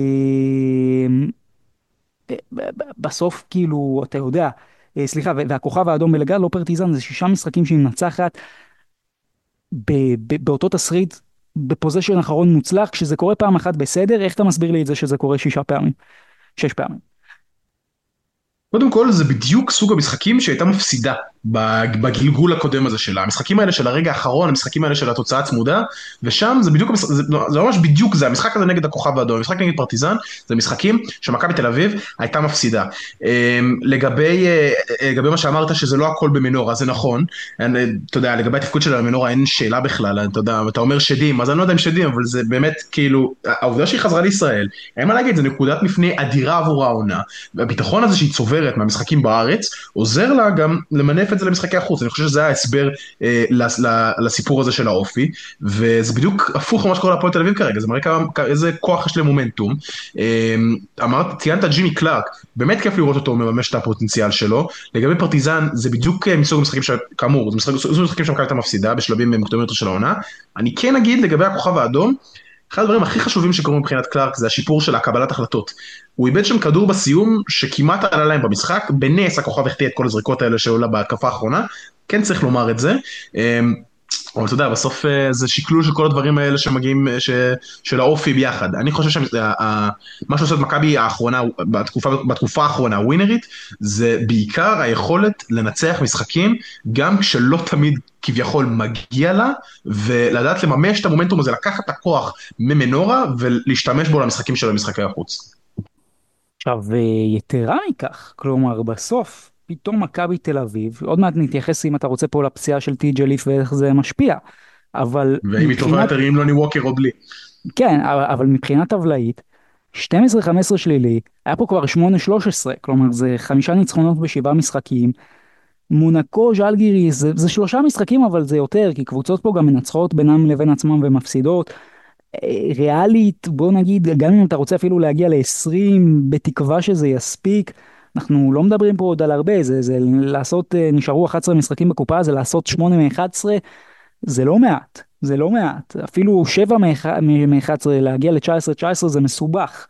בסוף כאילו, אתה יודע, סליחה, והכוכב האדום בלגרד, לא פרטיזן, זה 6 משחקים שהיא מנצחת באותו תסריט, בפוזיישן אחרון מוצלח, כשזה קורה פעם אחת בסדר, איך אתה מסביר לי את זה שזה קורה 6 פעמים, 6 פעמים? קודם כל זה בדיוק סוג המשחקים שהייתה מפסידה בגלגול הקודם הזה שלה, המשחקים האלה של הרגע האחרון, המשחקים האלה של התוצאה הצמודה, ושם זה בדיוק, זה ממש בדיוק זה, המשחק הזה נגד הכוכב האדום, המשחק נגד פרטיזן, זה משחקים שמכבי תל אביב הייתה מפסידה. לגבי מה שאמרת שזה לא הכל במנורה, זה נכון, אתה יודע, לגבי התפקוד של המנורה אין שאלה בכלל, אתה יודע, אתה אומר שדים, אז אני לא יודע אם שדים, אבל זה באמת כאילו, העובדה שהיא חזרה לישראל, אין מה להגיד, זה נקודת מפנה אדירה עבור העונה, והביטחון הזה שהיא צוברת מהמשחקים בארץ, עוזר לה גם למנף את זה למשחקי החוץ. אני חושב שזה ההסבר לסיפור הזה של האופי, וזה בדיוק הפוך ממה שקורה להפועל תל אביב כרגע, זה מראה איזה כוח יש למומנטום. ציינת ג'ימי קלארק, באמת כיף לראות אותו מממש את הפוטנציאל שלו. לגבי פרטיזן, זה בדיוק מסוג המשחקים כאמור, זה מסוג המשחקים שמכבי הייתה מפסידה בשלבים מוקדמים יותר של העונה. אני כן אגיד לגבי הכוכב האדום, אחד הדברים הכי חשובים שקורים מבחינת קלארק זה השיפור של הקבלת החלטות. הוא איבד שם כדור בסיום שכמעט עלה להם במשחק, בנס הכוכב החטיא את כל הזריקות האלה שעולה בהתקפה האחרונה, כן צריך לומר את זה, אבל אתה יודע, בסוף זה שקלול של כל הדברים האלה שמגיעים, של האופי ביחד. אני חושב שמה שעושה את מכבי האחרונה, בתקופה האחרונה, ווינרית, זה בעיקר היכולת לנצח משחקים, גם כשלא תמיד כביכול מגיע לה, ולדעת לממש את המומנטום הזה, לקחת את הכוח ממנורה, ולהשתמש בו למשחקים של המשחקי החוץ. עכשיו, יתרה מכך, כלומר, בסוף, פתאום מכבי תל אביב, עוד מעט נתייחס אם אתה רוצה פה לפציעה של טי.ג'יי ליף ואיך זה משפיע, אבל ואם היא טובה מבחינת, יותר, אם לוני ווקר או בלי. כן, אבל מבחינת טבלאית, 12-15 שלילי, היה פה כבר 8-13, כלומר, זה 5 ניצחונות ב7 משחקים, מונקו, ז'לגיריס, זה 3 משחקים, אבל זה יותר, כי קבוצות פה גם מנצחות בינם לבין עצמם ומפסידות, ריאלית, בוא נגיד, גם אם אתה רוצה אפילו להגיע ל-20, בתקווה שזה יספיק, אנחנו לא מדברים פה עוד על הרבה, זה לעשות, נשארו 11 משחקים בקופה, זה לעשות 8 מ-11, זה לא מעט, זה לא מעט, אפילו 7 מ-11, להגיע ל-19-19 זה מסובך.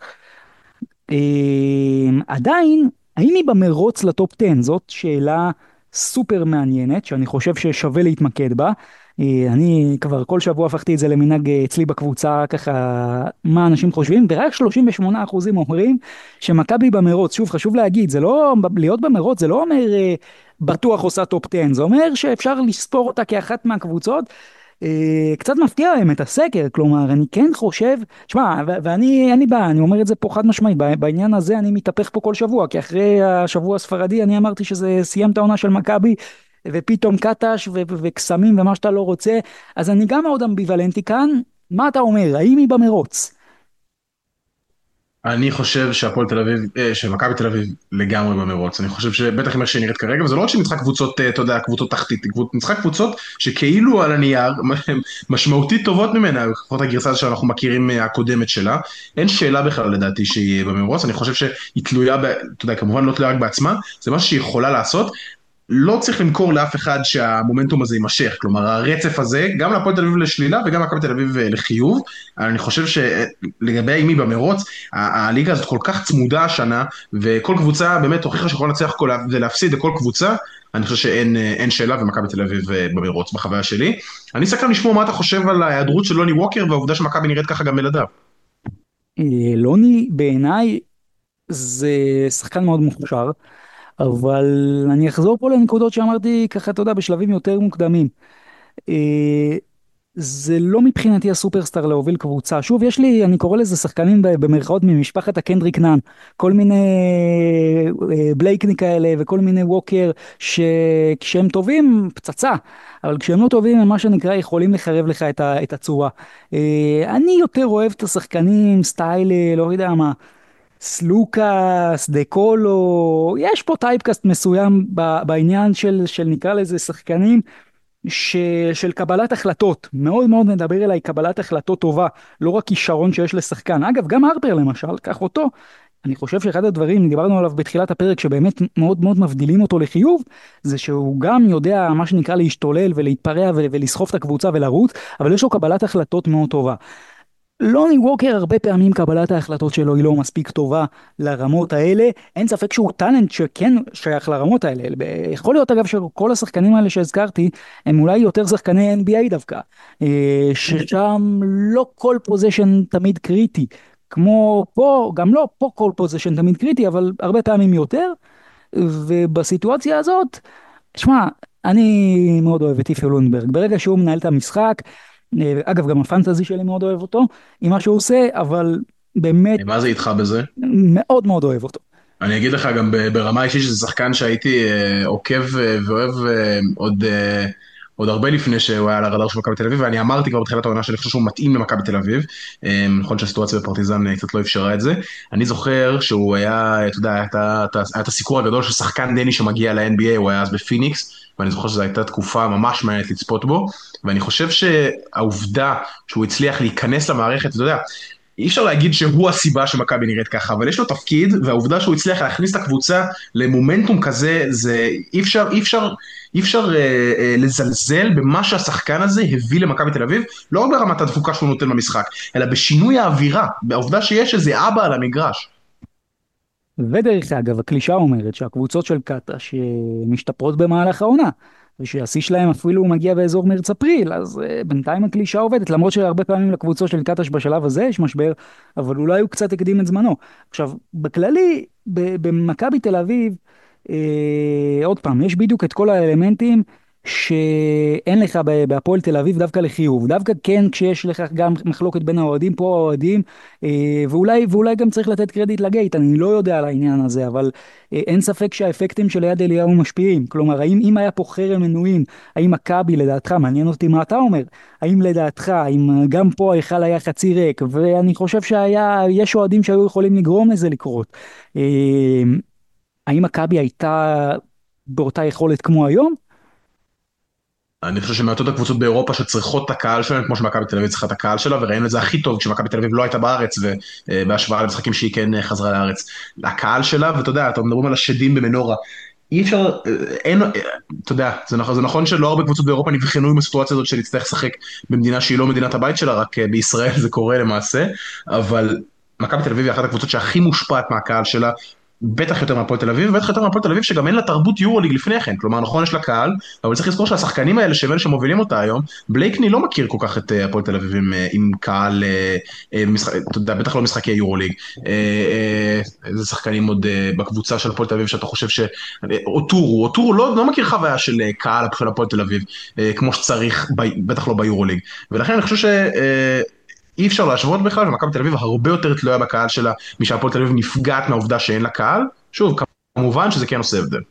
עדיין, האם היא במרוץ לטופ 10? זאת שאלה סופר מעניינת, שאני חושב ששווה להתמקד בה. אני כבר כל שבוע הפכתי את זה למנהג אצלי בקבוצה, ככה, מה אנשים חושבים, ורק 38% אומרים שמכבי במרוץ. שוב, חשוב להגיד, זה לא, להיות במרוץ זה לא אומר בטוח עושה טופ 10, זה אומר שאפשר לספור אותה כאחת מהקבוצות. קצת מפתיע להם את הסקר, כלומר, אני כן חושב, שמע, ואני, אין לי בעיה, אני אומר את זה פה חד משמעית, בעניין הזה אני מתהפך פה כל שבוע, כי אחרי השבוע הספרדי אני אמרתי שזה סיים את העונה של מכבי, ופתאום קטש וקסמים ומה שאתה לא רוצה, אז אני גם מאוד אמביוולנטי כאן, מה אתה אומר, האם היא במרוץ? אני חושב שהפועל תל אביב, שמכבי תל אביב לגמרי במרוץ. אני חושב שבטח עם איך שהיא נראית כרגע, וזה לא רק שמשחק קבוצות, אתה יודע, קבוצות תחתית, משחק קבוצות שכאילו על הנייר, משמעותית טובות ממנה, לפחות הגרסה שאנחנו מכירים הקודמת שלה. אין שאלה בכלל לדעתי שהיא במרוץ, אני חושב שהיא תלויה, אתה יודע, כמובן לא תלויה רק בעצמה, זה משהו שהיא יכולה לעשות. לא צריך למכור לאף אחד שהמומנטום הזה יימשך, כלומר הרצף הזה, גם להפועל תל אביב לשלילה וגם להפועל תל אביב לחיוב, אני חושב שלגבי האם היא במרוץ, הליגה הזאת כל כך צמודה השנה, וכל קבוצה באמת הוכיחה שיכולה לנצח ולהפסיד לכל קבוצה, אני חושב שאין שאלה ומכבי תל אביב במרוץ בחוויה שלי. אני סקרן לשמוע מה אתה חושב על ההיעדרות של לוני ווקר והעובדה שמכבי נראית ככה גם בלעדיו. לוני בעיניי זה שחקן מאוד מוכשר, אבל אני אחזור פה לנקודות שאמרתי ככה, אתה יודע, בשלבים יותר מוקדמים. אה, זה לא מבחינתי הסופרסטאר להוביל קבוצה. שוב, יש לי, אני קורא לזה שחקנים במרכאות ממשפחת הקנדריק נאן, כל מיני בלייקני כאלה וכל מיני ווקר, שכשהם טובים, פצצה, אבל כשהם לא טובים, הם מה שנקרא יכולים לחרב לך את הצורה. אני יותר אוהב את השחקנים, סטייל, לא יודע מה, סלוקאס, דקולו, יש פה טייפקאסט מסוים בעניין של נקרא לזה שחקנים של קבלת החלטות, מאוד מאוד מדבר אליי קבלת החלטות טובה, לא רק כישרון שיש לשחקן. אגב, גם הרפר למשל, קח אותו, אני חושב שאחד הדברים, דיברנו עליו בתחילת הפרק, שבאמת מאוד מאוד מבדילים אותו לחיוב, זה שהוא גם יודע מה שנקרא להשתולל ולהתפרע ולסחוף את הקבוצה ולרוץ, אבל יש לו קבלת החלטות מאוד טובה. לוני ווקר הרבה פעמים קבלת ההחלטות שלו היא לא מספיק טובה לרמות האלה, אין ספק שהוא טאלנט שכן שייך לרמות האלה, יכול להיות אגב שכל השחקנים האלה שהזכרתי הם אולי יותר שחקני NBA דווקא, ששם לא כל פוזיישן תמיד קריטי, כמו פה, גם לא פה כל פוזיישן תמיד קריטי, אבל הרבה פעמים יותר, ובסיטואציה הזאת, שמע, אני מאוד אוהב את איפה לונדברג, ברגע שהוא מנהל את המשחק, אגב גם הפנטזי שלי מאוד אוהב אותו, עם מה שהוא עושה, אבל באמת מה זה איתך בזה? מאוד מאוד אוהב אותו. אני אגיד לך גם ברמה אישית שזה שחקן שהייתי עוקב ואוהב עוד הרבה לפני שהוא היה על הרדאר של מכבי תל אביב, ואני אמרתי כבר בתחילת העונה שאני חושב שהוא מתאים למכבי תל אביב. נכון שהסיטואציה בפרטיזן קצת לא אפשרה את זה. אני זוכר שהוא היה, אתה יודע, היה את הסיקור הגדול של שחקן דני שמגיע ל-NBA, הוא היה אז בפיניקס, ואני זוכר שזו הייתה תקופה ממש מעניינת לצפות בו, ואני חושב שהעובדה שהוא הצליח להיכנס למערכת, אתה יודע, אי אפשר להגיד שהוא הסיבה שמכבי נראית ככה, אבל יש לו תפקיד, והעובדה שהוא הצליח להכניס את הקבוצה למומנטום כזה, זה אי אפשר לזלזל במה שהשחקן הזה הביא למכבי תל אביב, לא רק ברמת התפוקה שהוא נותן במשחק, אלא בשינוי האווירה, בעובדה שיש איזה אבא על המגרש. ודרך אגב, הקלישה אומרת שהקבוצות של קטש משתפרות במהלך העונה, ושהשיא שלהם אפילו מגיע באזור מרץ-אפריל, אז בינתיים הקלישה עובדת, למרות שהרבה פעמים לקבוצות של קטש בשלב הזה יש משבר, אבל אולי הוא קצת הקדים את זמנו. עכשיו, בכללי, במכבי תל אביב, עוד פעם, יש בדיוק את כל האלמנטים שאין לך בהפועל תל אביב דווקא לחיוב, דווקא כן כשיש לך גם מחלוקת בין האוהדים, פה האוהדים, ואולי גם צריך לתת קרדיט לגייט, אני לא יודע על העניין הזה, אבל אין ספק שהאפקטים של יד אליהו משפיעים, כלומר, אם היה פה חרם מנויים, האם מכבי לדעתך, מעניין אותי מה אתה אומר, האם לדעתך, אם גם פה ההיכל היה חצי ריק, ואני חושב יש אוהדים שהיו יכולים לגרום לזה לקרות, האם מכבי הייתה באותה יכולת כמו היום? אני חושב שמעטות הקבוצות באירופה שצריכות את הקהל שלהם, כמו שמכבי תל אביב צריכה את הקהל שלה, וראינו את זה הכי טוב כשמכבי תל אביב לא הייתה בארץ, ובהשוואה למשחקים שהיא כן חזרה לארץ. הקהל שלה, ואתה יודע, אתה מדברים על השדים במנורה, אי אפשר, אין, אתה יודע, זה נכון שלא הרבה קבוצות באירופה נבחנו עם הסיטואציה הזאת של להצטרך לשחק במדינה שהיא לא מדינת הבית שלה, רק בישראל זה קורה למעשה, אבל מכבי תל אביב היא אחת הקבוצות שהכי מושפעת מהקהל שלה, בטח יותר מהפועל תל אביב, ובטח יותר מהפועל תל אביב שגם אין לה תרבות יורוליג לפני כן, כלומר נכון יש לה קהל, אבל צריך לזכור שהשחקנים האלה שהם אלה שמובילים אותה היום, בלייקני לא מכיר כל כך את הפועל תל אביב עם קהל, אתה יודע, בטח לא משחקי יורוליג, איזה שחקנים עוד בקבוצה של הפועל תל אביב שאתה חושב ש... אוטורו לא מכיר חוויה של קהל של הפועל תל אביב, כמו שצריך, בטח לא ביורוליג, ולכן אני חושב ש... אי אפשר להשוות בכלל, ומכבי תל אביב הרבה יותר תלויה בקהל שלה, משהפועל תל אביב נפגעת מהעובדה שאין לה קהל. שוב, כמובן שזה כן עושה הבדל.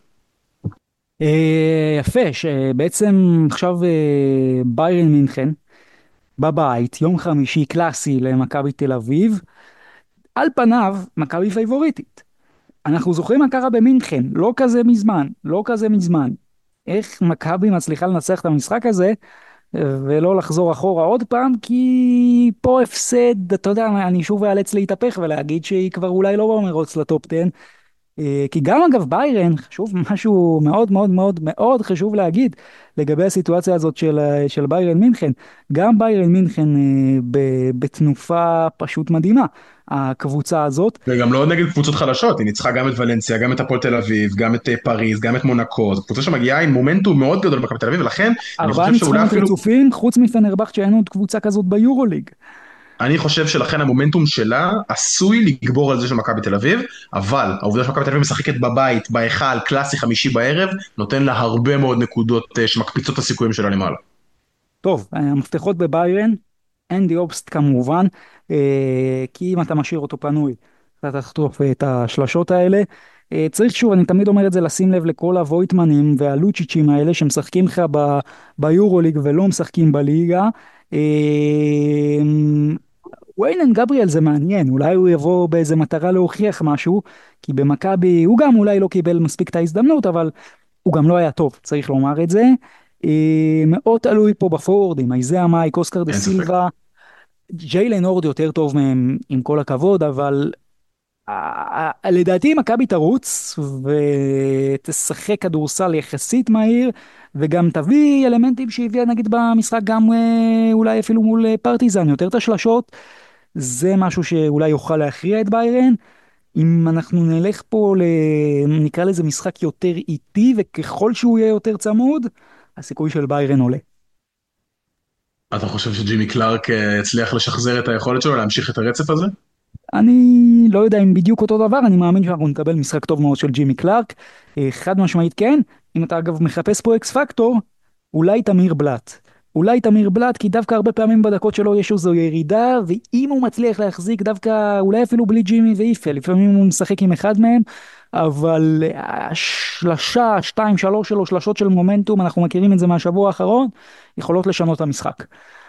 יפה, שבעצם עכשיו ביירן מינכן בבית, יום חמישי קלאסי למכבי תל אביב, על פניו, מכבי פייבוריטית. אנחנו זוכרים מה קרה במינכן, לא כזה מזמן, לא כזה מזמן. איך מכבי מצליחה לנצח את המשחק הזה, ולא לחזור אחורה עוד פעם, כי פה הפסד, אתה יודע, אני שוב אאלץ להתהפך ולהגיד שהיא כבר אולי לא במרוץ לטופ 10, כי גם אגב ביירן, חשוב משהו מאוד מאוד מאוד מאוד חשוב להגיד לגבי הסיטואציה הזאת של ביירן מינכן, גם ביירן מינכן בתנופה פשוט מדהימה, הקבוצה הזאת. וגם לא נגד קבוצות חלשות, היא ניצחה גם את ולנסיה, גם את הפועל תל אביב, גם את פריז, גם את מונקו, זו קבוצה שמגיעה עם מומנטום מאוד גדול במכבי תל אביב, ולכן אני ארבעה חושב שאולי ניצחונות אפילו, רצופים, חוץ מפנרבכט שאין עוד קבוצה כזאת ביורוליג. אני חושב שלכן המומנטום שלה עשוי לגבור על זה של מכבי תל אביב, אבל העובדה שמכבי תל אביב משחקת בבית, בהיכל, קלאסי חמישי בערב, נותן לה הרבה מאוד נקודות שמקפיצות את הסיכויים שלה למעלה. טוב, המפתחות בביירן, אנדי אובסט כמובן, כי אם אתה משאיר אותו פנוי, אתה תחטוף את השלשות האלה. צריך שוב, אני תמיד אומר את זה, לשים לב לכל הוויטמנים והלוצ'יצ'ים האלה שמשחקים לך ביורוליג ולא משחקים בליגה. אה, ויינן גבריאל זה מעניין, אולי הוא יבוא באיזה מטרה להוכיח משהו, כי במכבי הוא גם אולי לא קיבל מספיק את ההזדמנות, אבל הוא גם לא היה טוב, צריך לומר את זה. מאוד תלוי פה בפורדים, איזאה מייק, אוסקר דה אין ספק. סילבה, ג'יילן הורד יותר טוב מהם עם כל הכבוד, אבל לדעתי מכבי תרוץ ותשחק כדורסל יחסית מהיר, וגם תביא אלמנטים שהביאה נגיד במשחק גם אולי אפילו מול פרטיזן, יותר את השלשות, זה משהו שאולי יוכל להכריע את ביירן. אם אנחנו נלך פה, נקרא לזה משחק יותר איטי, וככל שהוא יהיה יותר צמוד, הסיכוי של ביירן עולה. אתה חושב שג'ימי קלארק יצליח לשחזר את היכולת שלו להמשיך את הרצף הזה? אני לא יודע אם בדיוק אותו דבר, אני מאמין שאנחנו נקבל משחק טוב מאוד של ג'ימי קלארק, חד משמעית כן. אם אתה אגב מחפש פה אקס פקטור, אולי תמיר בלאט. אולי תמיר בלאט, כי דווקא הרבה פעמים בדקות שלו יש איזו ירידה, ואם הוא מצליח להחזיק דווקא, אולי אפילו בלי ג'ימי ואיפל, לפעמים הוא משחק עם אחד מהם, אבל השלשה, שתיים, שלוש שלו, שלשות של מומנטום, אנחנו מכירים את זה מהשבוע האחרון, יכולות לשנות את המשחק.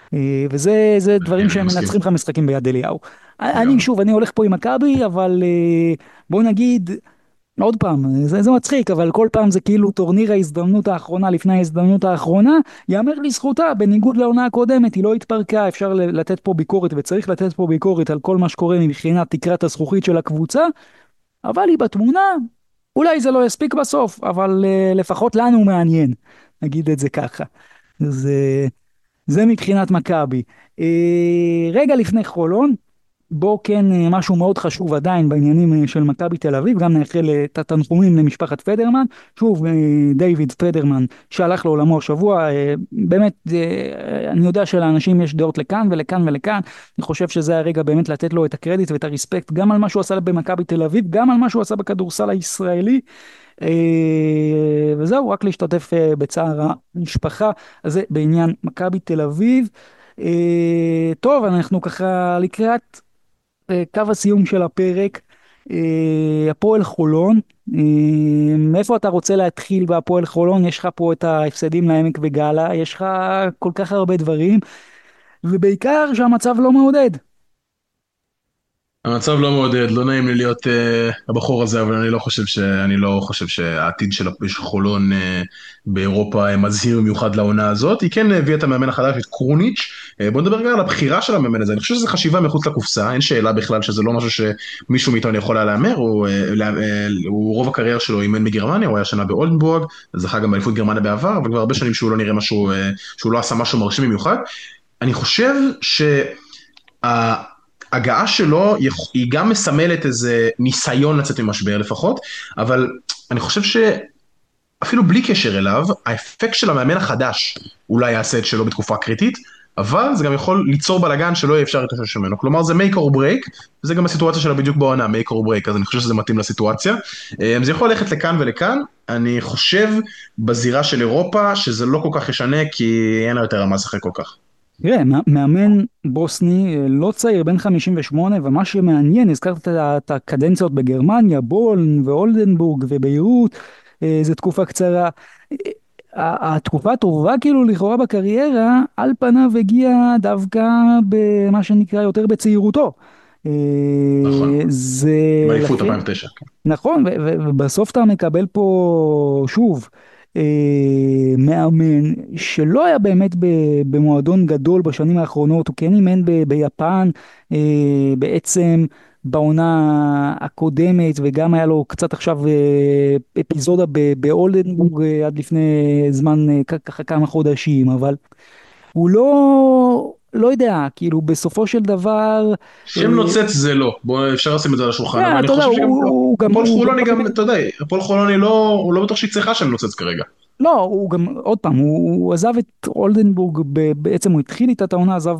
וזה דברים אני שהם מסכים. מנצחים לך משחקים ביד אליהו. אני לגמרי. שוב, אני הולך פה עם מכבי, אבל בוא נגיד, עוד פעם, זה מצחיק, אבל כל פעם זה כאילו טורניר ההזדמנות האחרונה לפני ההזדמנות האחרונה, יאמר לזכותה, בניגוד לעונה הקודמת, היא לא התפרקה, אפשר לתת פה ביקורת, וצריך לתת פה ביקורת על כל מה שקורה מבחינת תקרת הזכוכית של הקבוצה, אבל היא בתמונה, אולי זה לא יספיק בסוף, אבל לפחות לנו מעניין, נגיד את זה ככה. זה... זה מבחינת מכבי. רגע לפני חולון, בו כן משהו מאוד חשוב עדיין בעניינים של מכבי תל אביב, גם נאחל את התנחומים למשפחת פדרמן, שוב דיוויד פדרמן שהלך לעולמו השבוע, באמת אני יודע שלאנשים יש דעות לכאן ולכאן ולכאן, אני חושב שזה הרגע באמת לתת לו את הקרדיט ואת הרספקט, גם על מה שהוא עשה במכבי תל אביב, גם על מה שהוא עשה בכדורסל הישראלי, וזהו, רק להשתתף בצער המשפחה. אז זה בעניין מכבי תל אביב. טוב, אנחנו ככה לקראת קו הסיום של הפרק. הפועל חולון, מאיפה אתה רוצה להתחיל בהפועל חולון? יש לך פה את ההפסדים לעמק וגאלה, יש לך כל כך הרבה דברים, ובעיקר שהמצב לא מעודד. המצב לא מעודד, לא נעים לי להיות הבחור הזה, אבל אני לא חושב שהעתיד של חולון באירופה מזהיר במיוחד לעונה הזאת. היא כן הביאה את המאמן החדש, את קרוניץ'. בוא נדבר גם על הבחירה של המאמן הזה. אני חושב שזו חשיבה מחוץ לקופסה, אין שאלה בכלל שזה לא משהו שמישהו מאיתנו יכול היה להמר. הוא רוב הקריירה שלו אימן מגרמניה, הוא היה שנה באולדנבורג, זכה גם באליפות גרמניה בעבר, אבל כבר הרבה שנים שהוא לא נראה משהו, שהוא לא עשה משהו מרשים במיוחד. אני חושב ההגעה שלו היא גם מסמלת איזה ניסיון לצאת ממשבר לפחות, אבל אני חושב שאפילו בלי קשר אליו, האפקט של המאמן החדש אולי יעשה את שלו בתקופה קריטית, אבל זה גם יכול ליצור בלגן שלא יהיה אפשר להתאושש ממנו. כלומר זה make or break, וזה גם הסיטואציה שלה בדיוק בעונה, make or break, אז אני חושב שזה מתאים לסיטואציה. זה יכול ללכת לכאן ולכאן, אני חושב בזירה של אירופה שזה לא כל כך ישנה, כי אין לה יותר רמה לשחק כל כך. תראה, מאמן בוסני לא צעיר, בן 58, ומה שמעניין, הזכרת את הקדנציות בגרמניה, בולן ואולדנבורג וביירות, זו תקופה קצרה. התקופה הטובה כאילו לכאורה בקריירה, על פניו הגיעה דווקא במה שנקרא יותר בצעירותו. נכון, זה עם אליפות לכן, 2009. נכון, ובסוף אתה מקבל פה שוב מאמן שלא היה באמת במועדון גדול בשנים האחרונות, הוא כן אימן ביפן בעצם בעונה הקודמת, וגם היה לו קצת עכשיו אפיזודה באולדנבורג עד לפני זמן, ככה כמה חודשים, אבל הוא לא יודע, כאילו בסופו של דבר, אה, שם נוצץ זה לא, בוא אפשר לשים את זה על השולחן, אבל אני אתה יודע, חושב שגם הפועל הוא גם חולון היא לא גם, באמת, אתה יודע, הפועל חולון היא לא, הוא לא בטוח שהיא צריכה שם נוצץ כרגע. לא, הוא גם, עוד פעם, הוא עזב את אולדנבורג, בעצם הוא התחיל איתה את העונה, עזב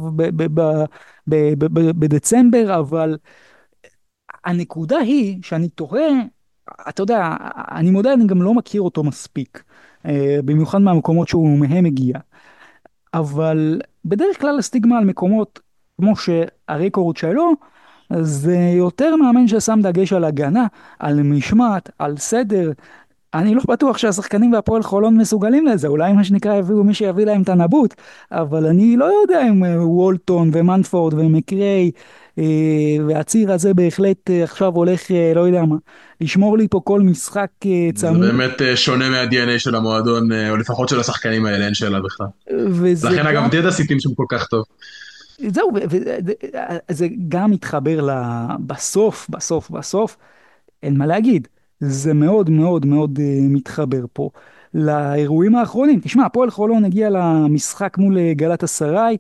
בדצמבר, אבל הנקודה היא שאני תוהה, אתה יודע, אני מודה, אני גם לא מכיר אותו מספיק, במיוחד מהמקומות שהוא מהם הגיע, אבל בדרך כלל הסטיגמה על מקומות כמו שהרקורד שלו, זה יותר מאמן ששם דגש על הגנה, על משמעת, על סדר. אני לא בטוח שהשחקנים בהפועל חולון מסוגלים לזה, אולי מה שנקרא יביאו מי שיביא להם את הנבוט, אבל אני לא יודע אם וולטון ומנפורד ומקריי והציר הזה בהחלט עכשיו הולך, לא יודע מה, לשמור לי פה כל משחק זה צמוד, באמת שונה מה-DNA של המועדון, או לפחות של השחקנים האלה, אין שאלה בכלל. וזה לכן גם, אגב, דדה סיטים שם כל כך טוב. זהו, וזה גם מתחבר בסוף, אין מה להגיד, זה מאוד מאוד מאוד מתחבר פה לאירועים האחרונים. תשמע, הפועל חולון הגיע למשחק מול גלת אסריי,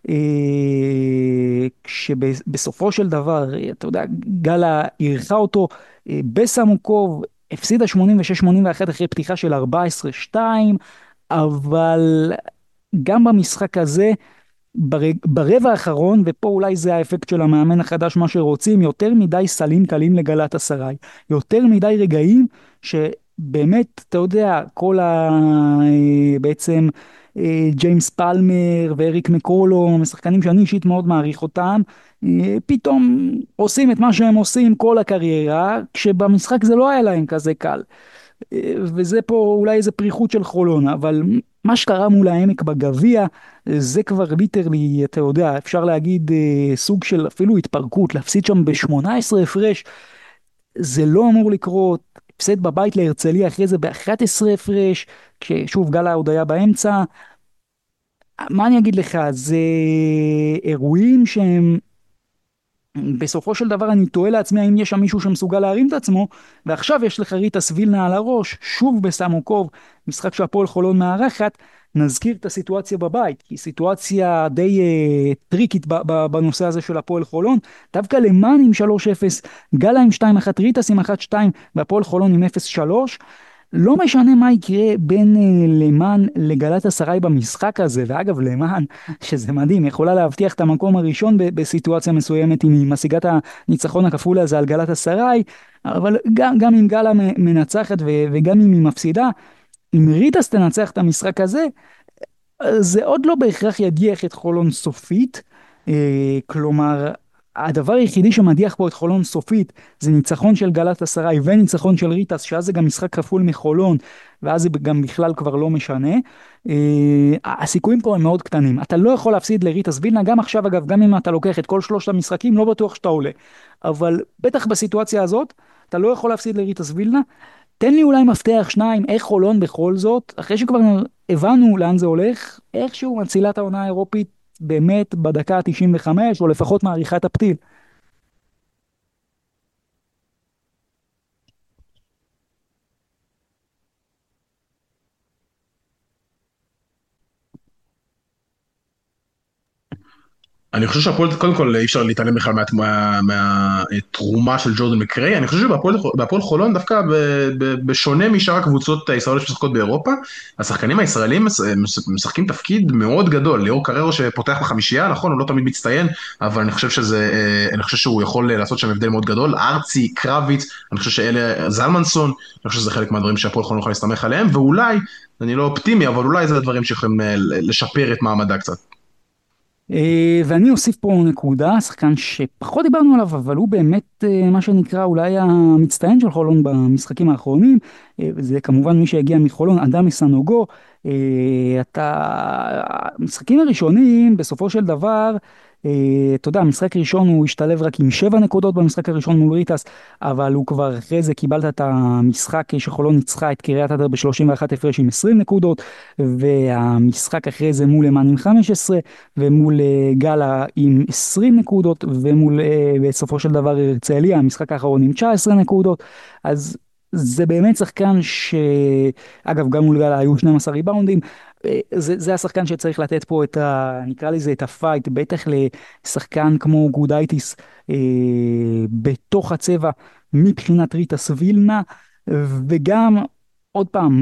כשבסופו של דבר, אתה יודע, גלה אירחה אותו בסמוקוב, הפסידה 86-81 אחרי פתיחה של 14-2, אבל גם במשחק הזה, ברבע האחרון, ופה אולי זה האפקט של המאמן החדש, מה שרוצים, יותר מדי סלים קלים לגלת אסריי, יותר מדי רגעים שבאמת, אתה יודע, בעצם ג'יימס פלמר ואריק מקולו, משחקנים שאני אישית מאוד מעריך אותם, פתאום עושים את מה שהם עושים כל הקריירה, כשבמשחק זה לא היה להם כזה קל. וזה פה אולי איזה פריחות של חולון, אבל מה שקרה מול העמק בגביע, זה כבר ליטרלי, אתה יודע, אפשר להגיד סוג של אפילו התפרקות, להפסיד שם ב-18 הפרש, זה לא אמור לקרות, הפסד בבית להרצליה אחרי זה ב-11 הפרש, כששוב גלה עוד היה באמצע, מה אני אגיד לך, זה אירועים שהם בסופו של דבר אני תוהה לעצמי האם יש שם מישהו שמסוגל להרים את עצמו, ועכשיו יש לך ריטה וילנה על הראש, שוב בסמוקוב, משחק שהפועל חולון מארחת, נזכיר את הסיטואציה בבית, כי סיטואציה די טריקית בנושא הזה של הפועל חולון, דווקא למאן עם 3-0, גלה עם 2-1, ריטס עם 1-2, והפועל חולון עם 0-3, לא משנה מה יקרה בין למאן לגלת אסריי במשחק הזה, ואגב למאן, שזה מדהים, יכולה להבטיח את המקום הראשון בסיטואציה מסוימת אם היא משיגה את הניצחון הכפול הזה על גלת אסריי, אבל גם אם גלה מנצחת וגם אם היא מפסידה, אם ריטס תנצח את המשחק הזה, זה עוד לא בהכרח ידיח את חולון סופית, כלומר, הדבר היחידי שמדיח פה את חולון סופית זה ניצחון של גלת אסריי וניצחון של ריטס, שאז זה גם משחק כפול מחולון, ואז זה גם בכלל כבר לא משנה. הסיכויים פה הם מאוד קטנים. אתה לא יכול להפסיד לריטס וילנה, גם עכשיו אגב, גם אם אתה לוקח את כל שלושת המשחקים, לא בטוח שאתה עולה. אבל בטח בסיטואציה הזאת, אתה לא יכול להפסיד לריטס וילנה. תן לי אולי מפתח שניים, איך חולון בכל זאת, אחרי שכבר הבנו לאן זה הולך, איכשהו מצילה את העונה האירופית באמת בדקה ה-95, או לפחות מעריכה את הפתיל. אני חושב שהפועל, קודם כל אי אפשר להתעלם בכלל מהתרומה של ג'ורדן מקריי, אני חושב שבהפועל חולון דווקא בשונה משאר הקבוצות הישראליות שמשחקות באירופה, השחקנים הישראלים משחקים תפקיד מאוד גדול, ליאור קררו שפותח בחמישייה, נכון, הוא לא תמיד מצטיין, אבל אני חושב שהוא יכול לעשות שם הבדל מאוד גדול, ארצי, קרביץ, אני חושב שאלה, זלמנסון, אני חושב שזה חלק מהדברים שהפועל חולון יכול להסתמך עליהם, ואולי, אני לא אופטימי, אבל אולי זה הדברים שיכולים לשפר את מעמדה קצת. ואני אוסיף פה נקודה, שחקן שפחות דיברנו עליו, אבל הוא באמת מה שנקרא אולי המצטיין של חולון במשחקים האחרונים, וזה כמובן מי שהגיע מחולון, אדם מסנוגו. המשחקים הראשונים בסופו של דבר, אתה יודע, המשחק הראשון הוא השתלב רק עם 7 נקודות במשחק הראשון מול ריטס, אבל הוא כבר אחרי זה קיבלת את המשחק שחולון ניצחה את קריית אתר ב-31 הפרש עם 20 נקודות, והמשחק אחרי זה מול אמן עם 15, ומול גלה עם 20 נקודות, ומול בסופו של דבר הרצליה, המשחק האחרון עם 19 נקודות. אז זה באמת שחקן אגב, גם מול גלה היו 12 ריבאונדים. זה השחקן שצריך לתת פה את נקרא לזה את הפייט, בטח לשחקן כמו גודייטיס בתוך הצבע מבחינת ריטס וילנה, וגם עוד פעם,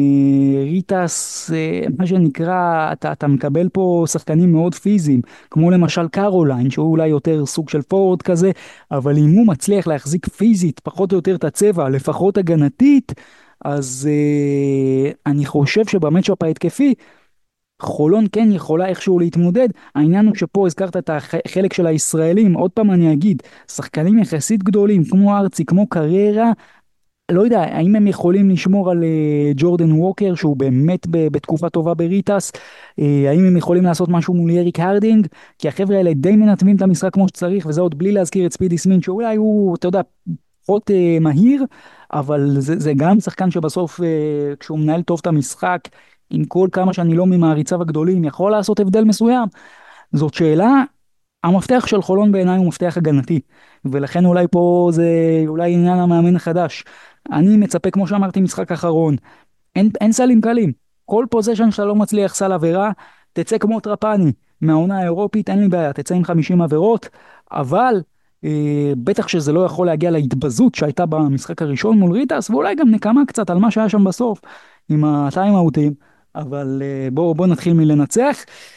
ריטס, מה שנקרא, אתה מקבל פה שחקנים מאוד פיזיים, כמו למשל קרוליין, שהוא אולי יותר סוג של פורוורד כזה, אבל אם הוא מצליח להחזיק פיזית פחות או יותר את הצבע, לפחות הגנתית, אז אני חושב שבמצ'אפ ההתקפי, חולון כן יכולה איכשהו להתמודד. העניין הוא שפה הזכרת את החלק של הישראלים, עוד פעם אני אגיד, שחקנים יחסית גדולים, כמו ארצי, כמו קריירה, לא יודע, האם הם יכולים לשמור על ג'ורדן ווקר, שהוא באמת בתקופה טובה בריטס, האם הם יכולים לעשות משהו מול אריק הרדינג, כי החבר'ה האלה די מנתבים את המשחק כמו שצריך, וזה עוד בלי להזכיר את ספידי סמין, שאולי הוא, אתה יודע, פחות מהיר, אבל זה גם שחקן שבסוף, כשהוא מנהל טוב את המשחק, עם כל כמה שאני לא ממעריציו הגדולים, יכול לעשות הבדל מסוים. זאת שאלה. המפתח של חולון בעיניי הוא מפתח הגנתי, ולכן אולי פה זה אולי עניין המאמן החדש. אני מצפה, כמו שאמרתי, משחק אחרון. אין סלים קלים. כל פוזיישן שאתה לא מצליח סל עבירה, תצא כמו טרפני. מהעונה האירופית אין לי בעיה, תצא עם 50 עבירות, אבל בטח שזה לא יכול להגיע להתבזות שהייתה במשחק הראשון מול ריטס, ואולי גם נקמה קצת על מה שהיה שם בסוף, עם הטיימאוטים, אבל בוא נתחיל מלנצח.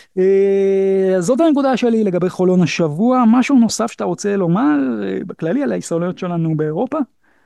זאת הנקודה שלי לגבי חולון השבוע. משהו נוסף שאתה רוצה לומר בכללי על הישראליות שלנו באירופה?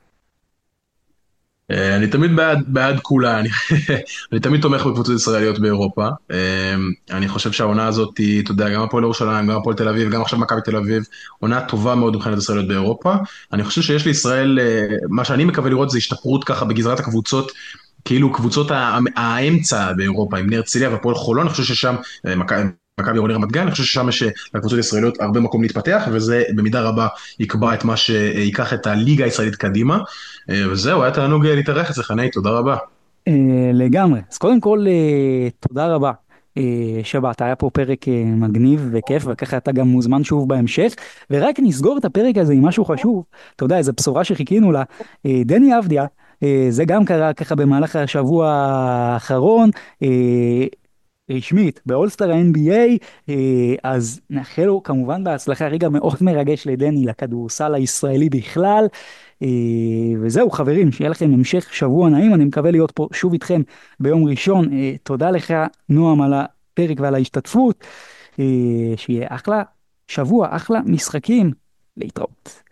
אני תמיד בעד כולה, אני תמיד תומך בקבוצות ישראליות באירופה. אני חושב שהעונה הזאת, אתה יודע, גם הפועל ירושלים, גם הפועל תל אביב, גם עכשיו מכבי תל אביב, עונה טובה מאוד מבחינת ישראליות באירופה. אני חושב שיש לישראל, מה שאני מקווה לראות זה השתפרות ככה בגזרת הקבוצות, כאילו קבוצות האמצע באירופה, עם נר הרצליה והפועל חולון. אני חושב ששם, מכבי עירוני רמת גן, אני חושב ששם יש לקבוצות הישראליות הרבה מקום להתפתח, וזה במידה רבה יקבע את מה שיקח את הליגה הישראלית קדימה. וזהו, היה תענוג להתארח אצלך, נהי, תודה רבה. לגמרי. אז קודם כל, תודה רבה שבאת, היה פה פרק מגניב וכיף, וככה אתה גם מוזמן שוב בהמשך. ורק נסגור את הפרק הזה עם משהו חשוב, אתה יודע, איזו בשורה שחיכינו לה. דני אבדיה, זה גם קרה ככה במהלך השבוע האחרון, רשמית באולסטר ה-NBA, אז נאחל לו כמובן בהצלחה. רגע מאוד מרגש לדני, לכדורסל הישראלי בכלל. וזהו חברים, שיהיה לכם המשך שבוע נעים, אני מקווה להיות פה שוב איתכם ביום ראשון. תודה לך נועם על הפרק ועל ההשתתפות. שיהיה אחלה שבוע, אחלה משחקים, להתראות.